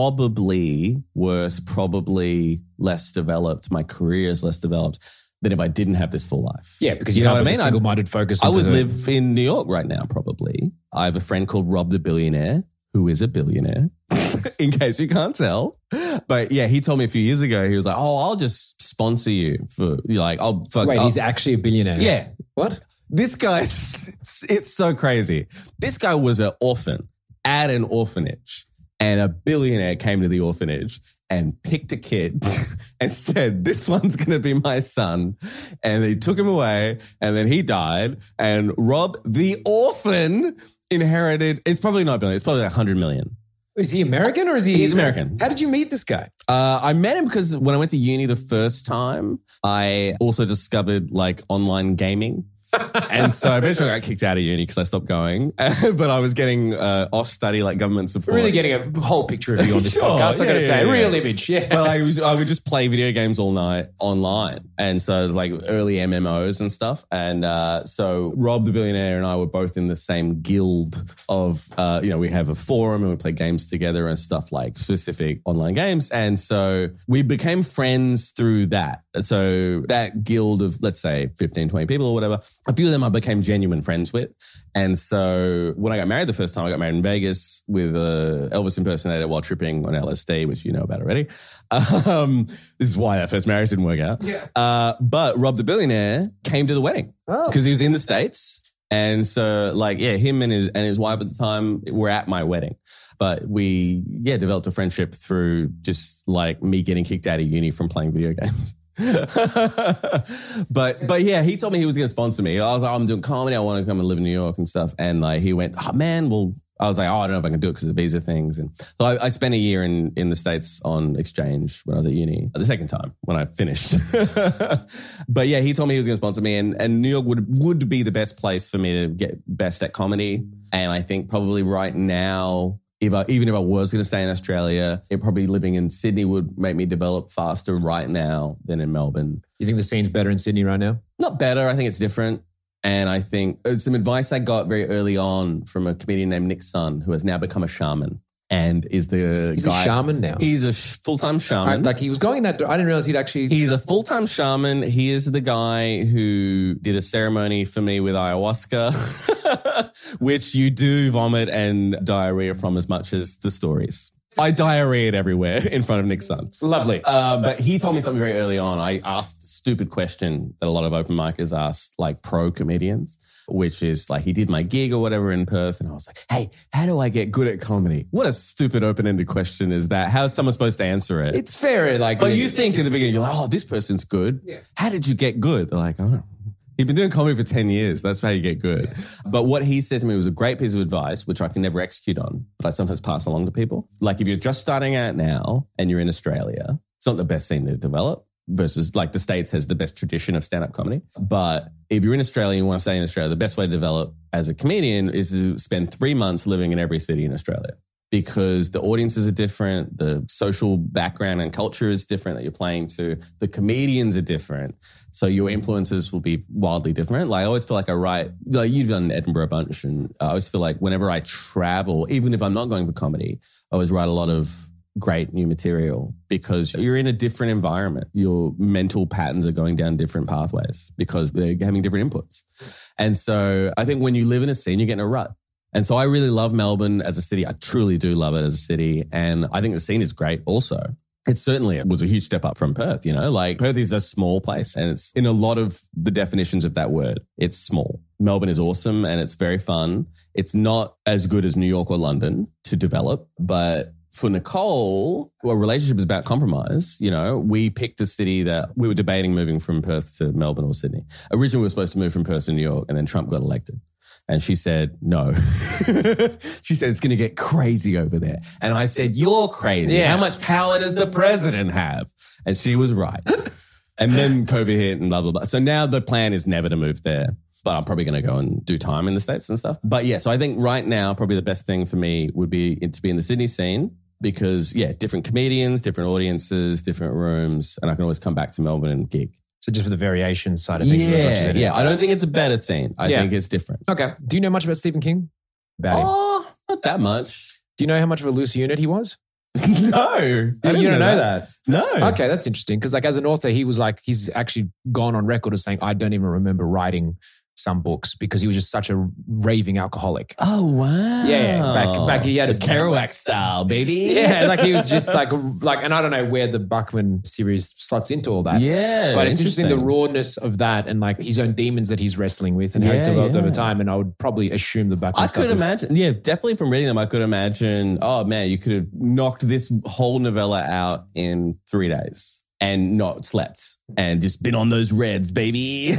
probably worse, probably less developed. My career is less developed than if I didn't have this full life. Yeah, because you, you know what I mean? A single-minded focus. I would the- live in New York right now, probably. I have a friend called Rob the Billionaire, who is a billionaire, in case you can't tell. But yeah, he told me a few years ago, he was like, oh, I'll just sponsor you for, you're like, oh, fuck. Wait, I'll- he's actually a billionaire? Yeah. What? This guy's, it's, it's so crazy. This guy was an orphan at an orphanage, and a billionaire came to the orphanage and picked a kid and said, this one's going to be my son. And they took him away, and then he died. And Rob, the orphan, inherited, it's probably not a billion, it's probably like one hundred million. Is he American or is he? He's American. How did you meet this guy? Uh, I met him because when I went to uni the first time, I also discovered like online gaming. And so eventually I got kicked out of uni because I stopped going. But I was getting uh, off study, like government support. Really getting a whole picture of you on this Sure, podcast, I yeah, got to yeah, say. yeah. Real image, yeah. Well, I, was, I would just play video games all night online. And so it was like early M M Os and stuff. And uh, so Rob the Billionaire and I were both in the same guild of, uh, you know, we have a forum and we play games together and stuff, like specific online games. And so we became friends through that. So that guild of, let's say, fifteen, twenty people or whatever, a few of them I became genuine friends with. And so when I got married the first time, I got married in Vegas with a Elvis impersonator while tripping on L S D, which you know about already. Um, this is why that first marriage didn't work out. Yeah. Uh, but Rob the Billionaire came to the wedding because Oh. he was in the States. And so like, yeah, him and his, and his wife at the time were at my wedding. But we, yeah, developed a friendship through just like me getting kicked out of uni from playing video games. but but yeah, he told me he was going to sponsor me. I was like, I'm doing comedy. I want to come and live in New York and stuff. And like he went, oh, man, well, I was like, oh, I don't know if I can do it because of visa things. And so I, I spent a year in in the States on exchange when I was at uni. The second time when I finished. But yeah, he told me he was going to sponsor me, and and New York would would be the best place for me to get best at comedy. And I think probably right now, If I, even if I was going to stay in Australia, it probably living in Sydney would make me develop faster right now than in Melbourne. You think the scene's better in Sydney right now? Not better. I think it's different. And I think it's some advice I got very early on from a comedian named Nick Sun, who has now become a shaman and is the He's guy. a shaman now. He's a sh- full-time shaman. Right, like he was going in that. I didn't realize he'd actually. He's a full-time shaman. He is the guy who did a ceremony for me with ayahuasca, which you do vomit and diarrhea from as much as the stories. I diarrheaed everywhere in front of Nick's son. Lovely. Uh, but he told me something very early on. I asked the stupid question that a lot of open micers ask, like pro comedians, which is like, he did my gig or whatever in Perth. And I was like, hey, how do I get good at comedy? What a stupid open-ended question is that? How is someone supposed to answer it? It's fair. Like, But you think in the beginning, you're like, oh, this person's good. Yeah. How did you get good? They're like, oh, you've been doing comedy for ten years. That's how you get good. But what he said to me was a great piece of advice, which I can never execute on, but I sometimes pass along to people. Like if you're just starting out now and you're in Australia, it's not the best thing to develop versus like the States has the best tradition of stand-up comedy. But if you're in Australia and you want to stay in Australia, the best way to develop as a comedian is to spend three months living in every city in Australia, because the audiences are different, the social background and culture is different that you're playing to, the comedians are different. So your influences will be wildly different. Like I always feel like I write, like you've done Edinburgh a bunch, and I always feel like whenever I travel, even if I'm not going for comedy, I always write a lot of great new material because you're in a different environment. Your mental patterns are going down different pathways because they're having different inputs. And so I think when you live in a scene, you get in a rut. And so I really love Melbourne as a city. I truly do love it as a city. And I think the scene is great also. It certainly was a huge step up from Perth, you know, like Perth is a small place and it's in a lot of the definitions of that word, it's small. Melbourne is awesome and it's very fun. It's not as good as New York or London to develop, but for Nicole, well, relationship is about compromise. You know, we picked a city that we were debating moving from Perth to Melbourne or Sydney. Originally, we were supposed to move from Perth to New York and then Trump got elected. And she said, no. She said, it's going to get crazy over there. And I said, you're crazy. Yeah. How much power does the president have? And she was right. And then COVID hit and blah, blah, blah. So now the plan is never to move there. But I'm probably going to go and do time in the States and stuff. But yeah, so I think right now, probably the best thing for me would be to be in the Sydney scene because, yeah, different comedians, different audiences, different rooms. And I can always come back to Melbourne and gig. So just for the variation side of things. Yeah, yeah. I don't think it's a better scene. I Yeah. think it's different. Okay. Do you know much about Stephen King? About him? Oh, not that much. Do you know how much of a loose unit he was? No. I You didn't don't know that? No. Okay, that's interesting. Because like as an author, he was like, he's actually gone on record as saying, I don't even remember writing some books because he was just such a raving alcoholic. Oh, wow. Yeah, back back he had a the Kerouac style, baby. Yeah, like he was just like like, and I don't know where the Buckman series slots into all that. Yeah, but it's interesting the interesting. rawness of that and like his own demons that he's wrestling with and how he's Yeah, developed yeah. over time. And I would probably assume the Buckman. I stuff could was- imagine, yeah, definitely from reading them, I could imagine, oh man, you could have knocked this whole novella out in three days and not slept and just been on those reds, baby.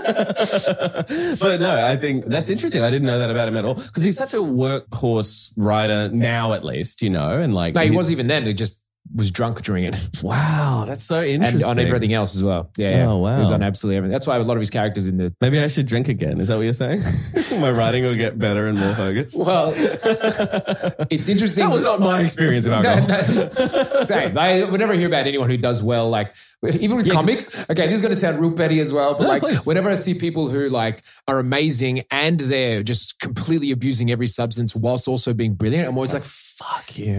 But no, I think that's interesting. I didn't know that about him at all because he's such a workhorse writer now, at least, you know, and like. No, he wasn't even then. He just was drunk during it. Wow, that's so interesting. And on everything else as well. Yeah, yeah. Oh, wow. He was on absolutely everything. That's why a lot of his characters in the... Maybe I should drink again. Is that what you're saying? My writing will get better and more focused. Well, it's interesting. That was not my experience of No, alcohol. no. Same. I whenever I hear about anyone who does well, like even with Yeah, comics, okay, this is going to sound real petty as well, but No, like please. whenever I see people who like are amazing and they're just completely abusing every substance whilst also being brilliant, I'm always like, Fuck you.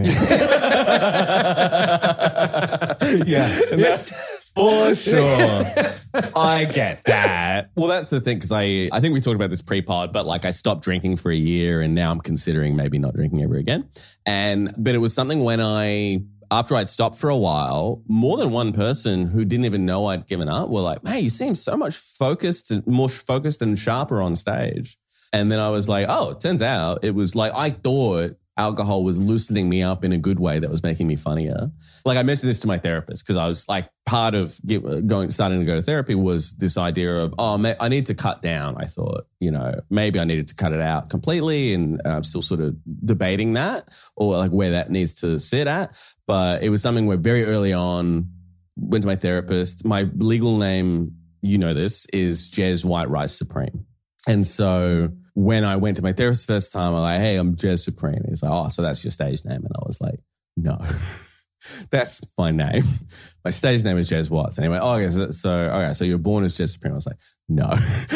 Yeah, and that's for sure. I get that. Well, that's the thing because I, I think we talked about this pre-pod, but like I stopped drinking for a year and now I'm considering maybe not drinking ever again. And but it was something when I, after I'd stopped for a while, more than one person who didn't even know I'd given up were like, "Hey, you seem so much focused, and more focused and sharper on stage." And then I was like, "Oh, it turns out it was like I thought." Alcohol was loosening me up in a good way that was making me funnier. Like I mentioned this to my therapist because I was like part of get, going starting to go to therapy was this idea of, oh, ma- I need to cut down. I thought, you know, maybe I needed to cut it out completely and I'm still sort of debating that or like where that needs to sit at. But it was something where very early on, went to my therapist. My legal name, you know this, is Jez White Rice Supreme. And so when I went to my therapist first time, I'm like, hey, I'm Jez Supreme. He's like, oh, so that's your stage name. And I was like, no, that's my name. My stage name is Jez Watts. And he went, oh, okay, so, so, okay, so you're born as Jez Supreme. I was like, no.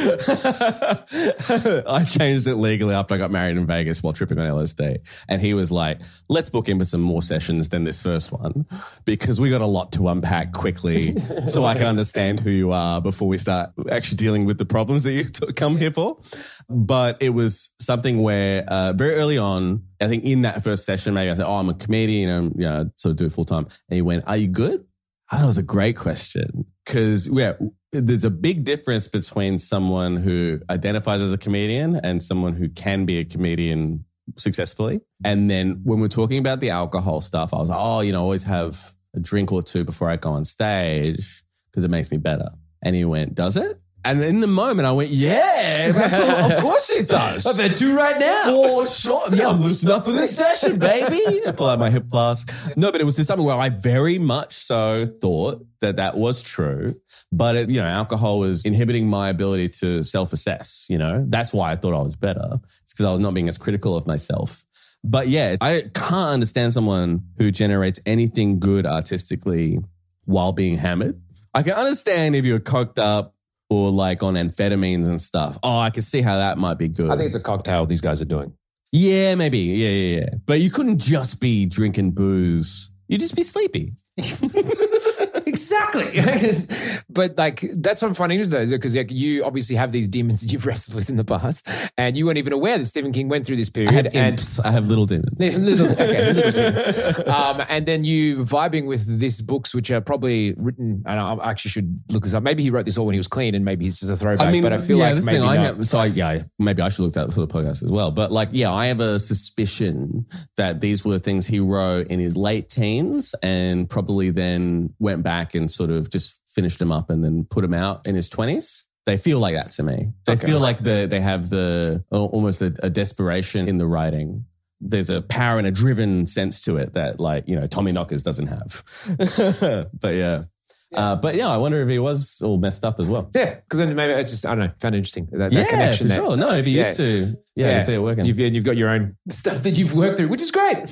I changed it legally after I got married in Vegas while tripping on L S D. And he was like, let's book in for some more sessions than this first one because we got a lot to unpack quickly so I can understand who you are before we start actually dealing with the problems that you t- come here for. But it was something where uh, very early on, I think in that first session, maybe I said, oh, I'm a comedian and you know, sort of do it full time. And he went, are you good? Oh, that was a great question because yeah, there's a big difference between someone who identifies as a comedian and someone who can be a comedian successfully. And then when we're talking about the alcohol stuff, I was like, oh, you know, I always have a drink or two before I go on stage because it makes me better. And he went, does it? And in the moment, I went, yeah, of course it does. I've had two right now. For sure. Yeah, I'm loosened up for this session, baby. I pull out my hip flask. No, but it was just something where I very much so thought that that was true. But, it, you know, alcohol was inhibiting my ability to self-assess, you know. That's why I thought I was better. It's because I was not being as critical of myself. But yeah, I can't understand someone who generates anything good artistically while being hammered. I can understand if you're coked up or like on amphetamines and stuff. Oh, I can see how that might be good. I think it's a cocktail these guys are doing. Yeah, maybe. Yeah, yeah, yeah. But you couldn't just be drinking booze. You'd just be sleepy. Exactly. But like, that's what I'm finding is though, because like, you obviously have these demons that you've wrestled with in the past and you weren't even aware that Stephen King went through this period. I have and imps. I have little demons. little, okay, little demons. Um, and then you vibing with these books, which are probably written, and I actually should look this up. Maybe he wrote this all when he was clean and maybe he's just a throwback. I mean, but I feel yeah, like this maybe thing I not. have, so I, yeah, maybe I should look that up for the podcast as well. But like, yeah, I have a suspicion that these were things he wrote in his late teens and probably then went back and sort of just finished them up and then put them out in his twenties. They feel like that to me. They Okay. feel like the, they have the almost a, a desperation in the writing. There's a power and a driven sense to it that like, you know, Tommy Knockers doesn't have. But yeah. Yeah. Uh, but yeah, I wonder if he was all messed up as well. Yeah, because then maybe I just, I don't know, found it interesting. That, that yeah, connection for there. sure. No, if he Yeah. used to, yeah, I can see it working. You've, and you've got your own stuff that you've worked through, which is great.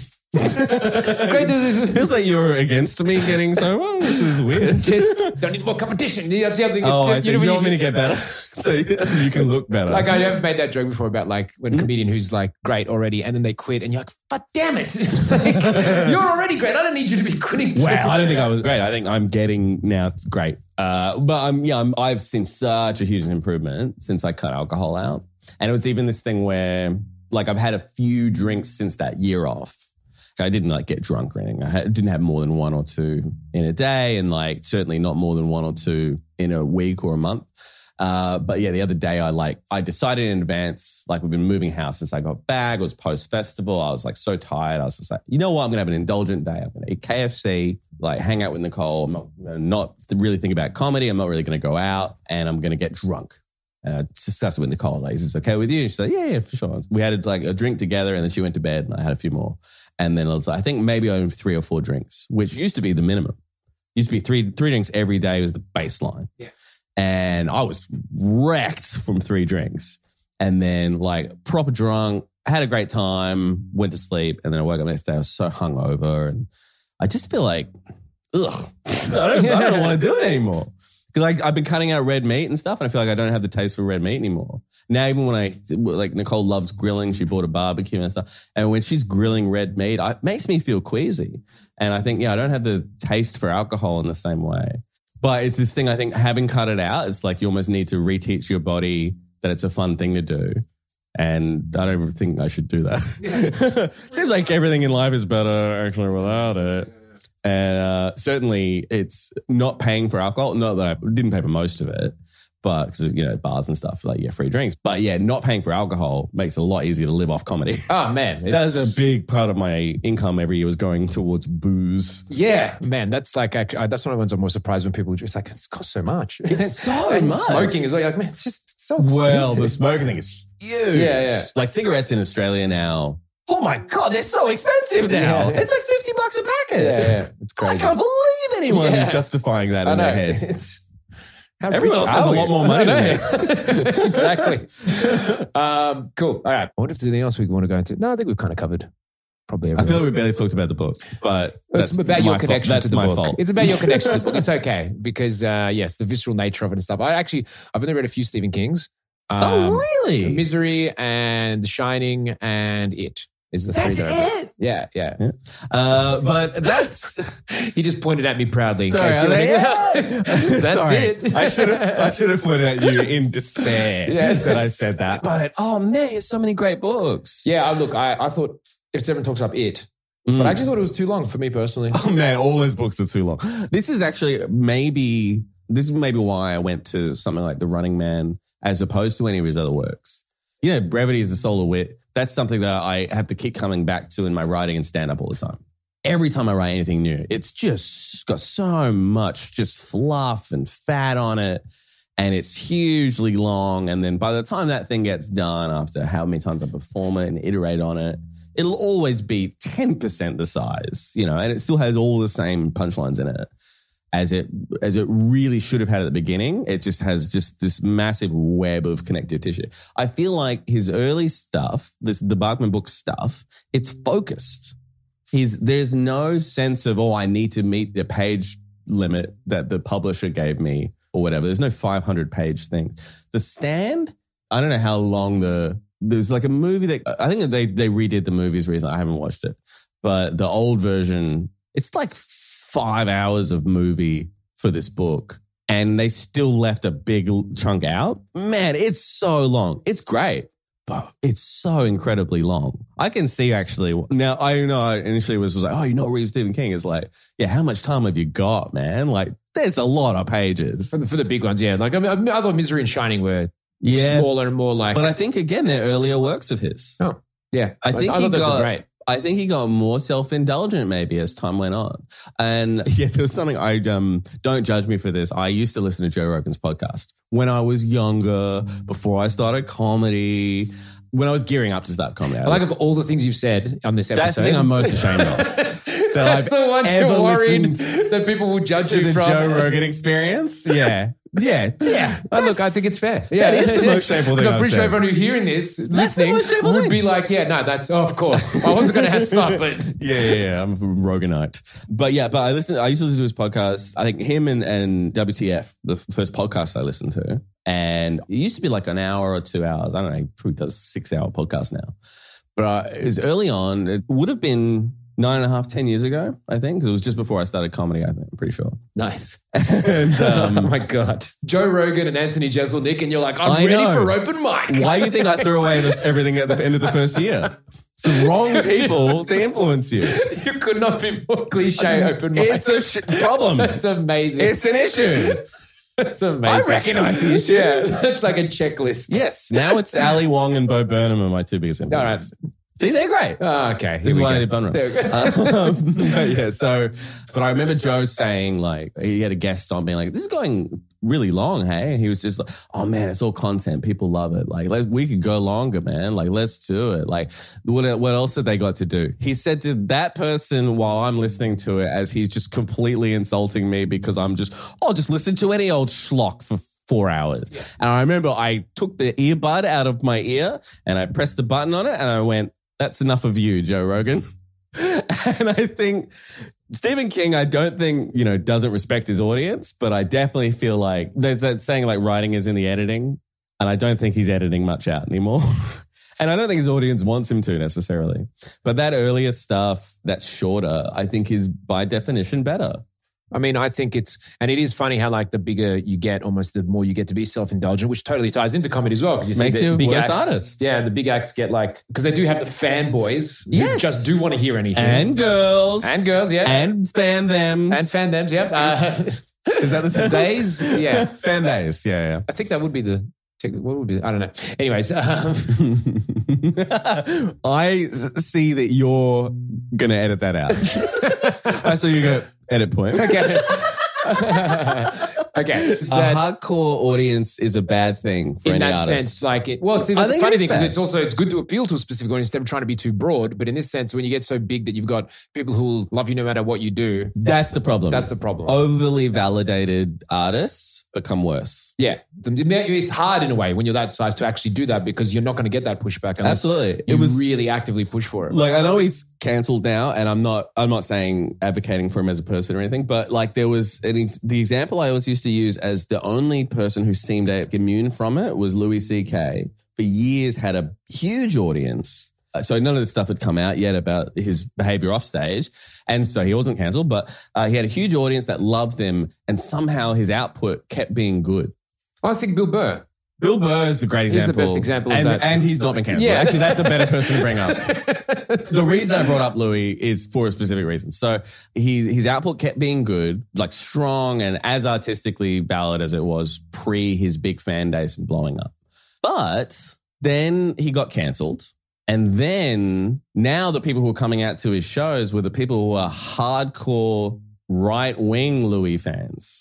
Great. Feels like you're against me getting so, well, this is weird. Just don't need more competition. That's the other thing. Oh, I you, see. know, You you want me to get better so you can look better. Like I have made that joke before about like when a comedian who's like great already and then they quit and you're like, but damn it. Like, you're already great. I don't need you to be quitting. too. Wow, I don't think I was great. I think I'm getting now it's great. Uh, but I'm, yeah, I'm, I've seen such a huge improvement since I cut alcohol out. And it was even this thing where like I've had a few drinks since that year off. I didn't like get drunk or anything. I had, didn't have more than one or two in a day and like certainly not more than one or two in a week or a month. Uh, but yeah, the other day I like, I decided in advance, like we've been moving house since I got back. It was post festival. I was like so tired. I was just like, you know what? I'm going to have an indulgent day. I'm going to eat K F C, like hang out with Nicole. I'm not, not really think about comedy. I'm not really going to go out and I'm going to get drunk. Uh, discuss it with Nicole. Like, is this okay with you? And she's like, yeah, yeah, for sure. We had like a drink together and then she went to bed and I had a few more. And then I was like, I think maybe only three or four drinks, which used to be the minimum. Used to be three three drinks every day was the baseline. Yeah. And I was wrecked from three drinks. And then like proper drunk, had a great time, went to sleep. And then I woke up the next day, I was so hungover. And I just feel like, ugh, I don't, I don't want to do it anymore. Because I've been cutting out red meat and stuff, and I feel like I don't have the taste for red meat anymore. Now, even when I, like Nicole loves grilling, she bought a barbecue and stuff. And when she's grilling red meat, I, it makes me feel queasy. And I think, yeah, I don't have the taste for alcohol in the same way. But it's this thing, I think, having cut it out, it's like you almost need to reteach your body that it's a fun thing to do. And I don't think I should do that. Seems like everything in life is better actually without it. And uh, certainly it's not paying for alcohol. Not that I didn't pay for most of it, but because, you know, bars and stuff, like, yeah, free drinks. But yeah, not paying for alcohol makes it a lot easier to live off comedy. Oh, man. That's a big part of my income every year was going towards booze. Yeah, man, that's like, actually, uh, that's one of the ones I'm more surprised when people, it's like, it's cost so much. It's so and much. Smoking as well. You're like, man, it's just so expensive. Well, the smoking thing is huge. Yeah, yeah. Like cigarettes in Australia now. Oh my God, they're so expensive now. Yeah, yeah. It's like fifty bucks a packet. Yeah, yeah. It's crazy. I can't believe anyone Yeah. is justifying that I in know. their head. It's, how Everyone rich else has are a we? lot more money than I me. know. Exactly. Um, cool. All right. I wonder if there's anything else we want to go into. No, I think we've kind of covered probably I everything. feel like we barely talked about the book, but It's that's about my your connection fault. That's to the my book. fault. It's about your connection to the book. It's okay because, uh, yes, the visceral nature of it and stuff. I actually, I've only read a few Stephen Kings. Um, Oh, really? Misery and The Shining and It is the three That's that I've read. it. Yeah, yeah. Yeah. Uh, but that's He just pointed at me proudly. In sorry. case you I- were- That's Sorry. it. I should have. I should have pointed at you in despair Yeah. that I said that. But oh man, there's so many great books. Yeah, I- look, I, I thought if Seven talks up It, Mm. but I just thought it was too long for me personally. Oh man, all his books are too long. This is actually maybe this is maybe why I went to something like The Running Man as opposed to any of his other works. You know, brevity is the soul of wit. That's something that I have to keep coming back to in my writing and stand up all the time. Every time I write anything new, it's just got so much just fluff and fat on it. and it's hugely long. And then by the time that thing gets done, after how many times I perform it and iterate on it, it'll always be ten percent the size, you know, and it still has all the same punchlines in it as it as it really should have had at the beginning. It just has just this massive web of connective tissue. I feel like his early stuff, this the Bachman book stuff, it's focused. He's there's no sense of, oh, I need to meet the page limit that the publisher gave me or whatever. There's no five hundred page thing. The Stand, I don't know how long the there's like a movie that I think they they redid the movies recently. I haven't watched it, but the old version, it's like five hours of movie for this book, and they still left a big chunk out. Man, it's so long. It's great, but it's so incredibly long. I can see actually now. I know I initially was like, oh, you know, read Stephen King. It's like, yeah, how much time have you got, man? Like, there's a lot of pages for the, for the big ones. Yeah, like I mean, I thought Misery and Shining were yeah smaller and more like. But I think again, they're earlier works of his. Oh, yeah. I think I, I he thought those got. were great. I think he got more self-indulgent maybe as time went on. And yeah, there was something I, um, don't judge me for this. I used to listen to Joe Rogan's podcast when I was younger, before I started comedy, when I was gearing up to start comedy. I like of all the things you've said on this episode. That's the thing I'm most ashamed of. that's that's the one you're worried that people will judge to you the from. Joe Rogan experience. Yeah. Yeah, yeah. Oh, look, I think it's fair. Yeah, that is the most shameful thing. Because I'm I've pretty sure said. everyone who hearing this, listening, would thing. be like, yeah, no, that's, oh, of course. I wasn't going to stop, but. Yeah, yeah, yeah. I'm a Roganite. But yeah, but I listen, I used to listen to his podcast. I think him and, and W T F, the first podcast I listened to. And it used to be like an hour or two hours. I don't know, he probably does six hour podcast now. But uh, it was early on. It would have been nine and a half, ten years ago, I think. Because it was just before I started comedy, I think. I'm pretty sure. Nice. And, um, oh my God. Joe Rogan and Anthony Jeselnik, and you're like, I'm I ready know. for open mic. Why do you think I threw away the, everything at the end of the first year? It's the wrong people to influence you. You could not be more cliche open mic. It's a sh- problem. That's amazing. It's an issue. That's amazing. I recognize the issue. Yeah, that's like a checklist. Yes. Now it's Ali Wong and Bo Burnham are my two biggest influences. All right. See, they're great. Oh, okay. This is why I did Bunrun. There we go. um, but yeah, so, but I remember Joe saying, like, he had a guest on being like, this is going really long, hey? And he was just like, oh man, it's all content. People love it. Like, let, we could go longer, man. Like, let's do it. Like, what, what else have they got to do? He said to that person while I'm listening to it, as he's just completely insulting me because I'm just, oh, just listen to any old schlock for four hours. Yeah. And I remember I took the earbud out of my ear and I pressed the button on it and I went, that's enough of you, Joe Rogan. And I think Stephen King, I don't think, you know, doesn't respect his audience, but I definitely feel like there's that saying like writing is in the editing. And I don't think he's editing much out anymore. And I don't think his audience wants him to necessarily. But that earlier stuff that's shorter, I think is by definition better. I mean, I think it's, and it is funny how like the bigger you get, almost the more you get to be self-indulgent, which totally ties into comedy as well. Because you Makes see you the a big worse acts, artist. Yeah, the big acts get like, because they do have the fanboys who Yes. just do want to hear anything. And girls. And girls, yeah. And fan thems. And fan thems, yeah. Uh, Is that the term? Days, yeah. Fan days, yeah, yeah. I think that would be the, what would be, I don't know. Anyways. Um, I see that you're going to edit that out. I saw you go, edit point. okay. Okay. So a that's- hardcore audience is a bad thing for in any that artist. sense, like it. Well, see, I that's the think funny it is thing because bad. it's also it's good to appeal to a specific audience instead of trying to be too broad. But in this sense, when you get so big that you've got people who will love you no matter what you do, That's the problem. that's the problem. Overly validated artists become worse. Yeah, it's hard in a way when you're that size to actually do that because you're not going to get that pushback unless Absolutely. you It was really actively push for it. like I know he's cancelled now, and I'm not. I'm not saying advocating for him as a person or anything, but like there was an, ex- the example I always used to use as the only person who seemed immune from it was Louis C K. For years, had a huge audience. So none of this stuff had come out yet about his behavior off stage. And so he wasn't cancelled, but uh, he had a huge audience that loved him, and somehow his output kept being good. I think Bill Burr. Bill Burr is a great He's example. the best example of and, that. And he's not been cancelled. Yeah. Actually, that's a better person to bring up. The reason I brought up Louis is for a specific reason. So he, his output kept being good, like strong and as artistically valid as it was pre his big fan base blowing up. But then he got cancelled. And then now the people who are coming out to his shows were the people who are hardcore right-wing Louis fans.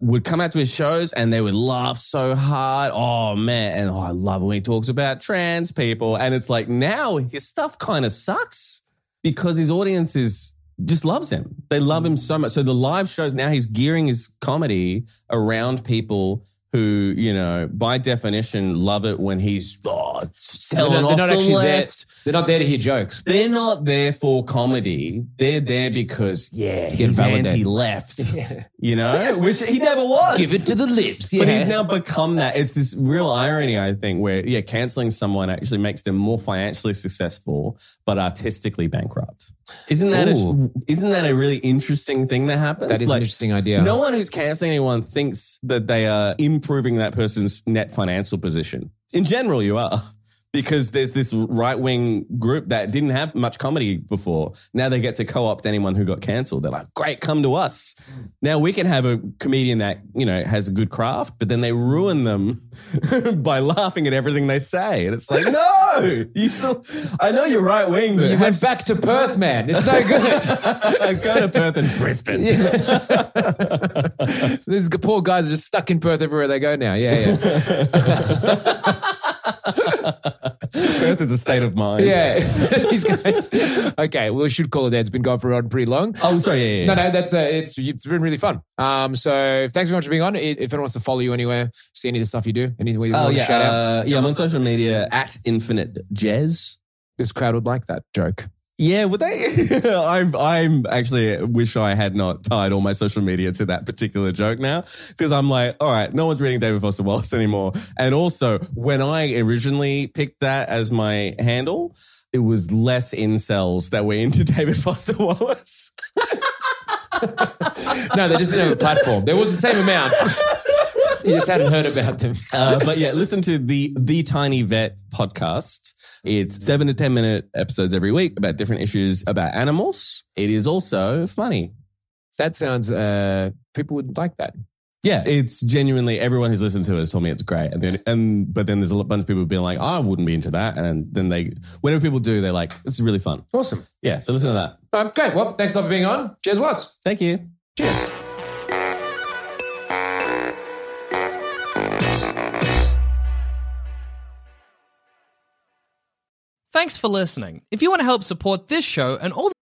would come out to his shows and they would laugh so hard. Oh, man. And oh, I love when he talks about trans people. And it's like now his stuff kind of sucks because his audience is just loves him. They love him so much. So the live shows, now he's gearing his comedy around people who, you know, by definition, love it when he's oh, telling they're not, off they're not the actually left. There. They're not there to hear jokes. They're not there for comedy. They're there because, yeah, he's validated. anti-left, Yeah. you know, which he never was. Give it to the lips. Yeah. But he's now become that. It's this real irony, I think, where, yeah, canceling someone actually makes them more financially successful, but artistically bankrupt. Isn't that a, isn't that a really interesting thing that happens? That is like, an interesting idea. No one who's canceling anyone thinks that they are improving that person's net financial position. In general, you are. Because there's this right-wing group that didn't have much comedy before. Now they get to co-opt anyone who got cancelled. They're like, great, come to us. Now we can have a comedian that, you know, has a good craft, but then they ruin them by laughing at everything they say. And it's like, no, you still, I know you're right-wing, but you went back to Perth, man. It's no good. Go to Perth and Brisbane. Yeah. These poor guys are just stuck in Perth everywhere they go now. Yeah, yeah. Perth is a state of mind. Yeah. These guys. Okay, well, we should call it there. It's been going for on pretty long. Oh, sorry. Yeah, yeah. No, no, that's uh, it's it's been really fun. Um, so thanks very much for being on. If anyone wants to follow you anywhere, see any of the stuff you do, anything you oh, want yeah, to shout out. uh, yeah, I'm on social media at Infinite Jez. This crowd would like that joke. Yeah, would they? I'm, I'm actually wish I had not tied all my social media to that particular joke now, because I'm like, all right, no one's reading David Foster Wallace anymore. And also, when I originally picked that as my handle, it was less incels that were into David Foster Wallace. No, they just didn't have a platform. There was the same amount. You just hadn't heard about them. Uh, but yeah, listen to the The Tiny Vet podcast. It's seven to ten minute episodes every week about different issues about animals. It is also funny. That sounds, uh, people would like that. Yeah, it's genuinely, everyone who's listened to it has told me it's great. And then, and but then there's a bunch of people being like, oh, I wouldn't be into that. And then they, whenever people do, they're like, this is really fun. Awesome. Yeah, so listen to that. Um, great. Well, thanks a lot for being on. Cheers, Watts. Thank you. Cheers. Thanks for listening. If you want to help support this show and all the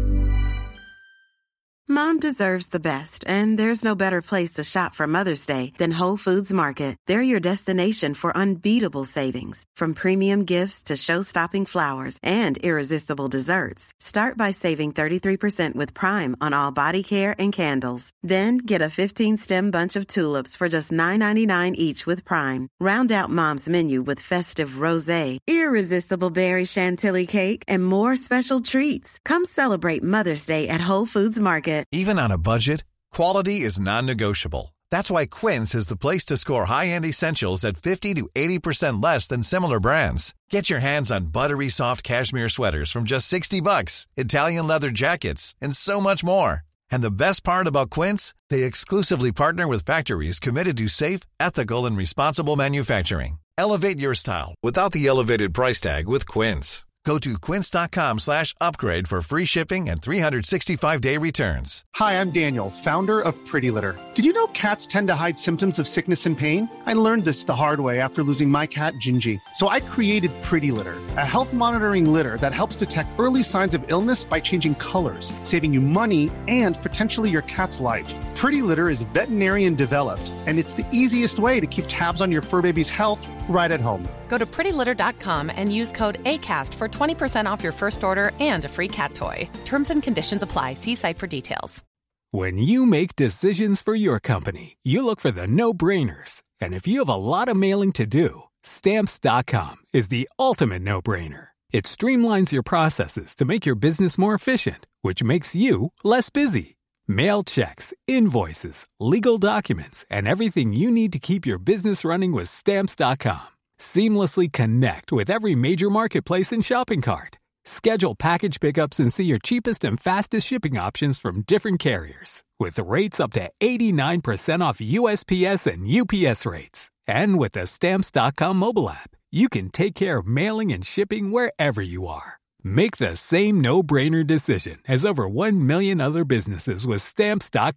Mom deserves the best, and there's no better place to shop for Mother's Day than Whole Foods Market. They're your destination for unbeatable savings, from premium gifts to show-stopping flowers and irresistible desserts. Start by saving thirty-three percent with Prime on all body care and candles. Then get a fifteen-stem bunch of tulips for just nine ninety-nine each with Prime. Round out Mom's menu with festive rosé, irresistible berry chantilly cake, and more special treats. Come celebrate Mother's Day at Whole Foods Market. Even on a budget, quality is non-negotiable. That's why Quince is the place to score high-end essentials at fifty to eighty percent less than similar brands. Get your hands on buttery soft cashmere sweaters from just sixty bucks, Italian leather jackets, and so much more. And the best part about Quince, they exclusively partner with factories committed to safe, ethical, and responsible manufacturing. Elevate your style without the elevated price tag with Quince. Go to quince.com slash upgrade for free shipping and three sixty-five day returns. Hi, I'm Daniel, founder of Pretty Litter. Did you know cats tend to hide symptoms of sickness and pain? I learned this the hard way after losing my cat, Gingy. So I created Pretty Litter, a health monitoring litter that helps detect early signs of illness by changing colors, saving you money and potentially your cat's life. Pretty Litter is veterinarian developed, and it's the easiest way to keep tabs on your fur baby's health right at home. Go to pretty litter dot com and use code ACAST for twenty percent off your first order and a free cat toy. Terms and conditions apply. See site for details. When you make decisions for your company, you look for the no-brainers. And if you have a lot of mailing to do, Stamps dot com is the ultimate no-brainer. It streamlines your processes to make your business more efficient, which makes you less busy. Mail checks, invoices, legal documents, and everything you need to keep your business running with Stamps dot com. Seamlessly connect with every major marketplace and shopping cart. Schedule package pickups and see your cheapest and fastest shipping options from different carriers. With rates up to eighty-nine percent off U S P S and U P S rates. And with the Stamps dot com mobile app, you can take care of mailing and shipping wherever you are. Make the same no-brainer decision as over one million other businesses with Stamps dot com.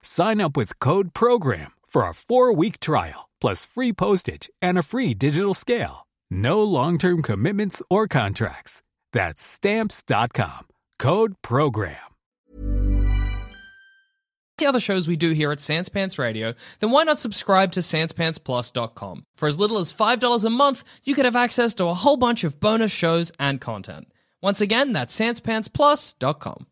Sign up with Code PROGRAM for a four-week trial, plus free postage and a free digital scale. No long-term commitments or contracts. That's Stamps dot com. Code PROGRAM. The other shows we do here at Sans Pants Radio, then why not subscribe to sans pants plus dot com? For as little as five dollars a month, you could have access to a whole bunch of bonus shows and content. Once again, that's sans pants plus dot com.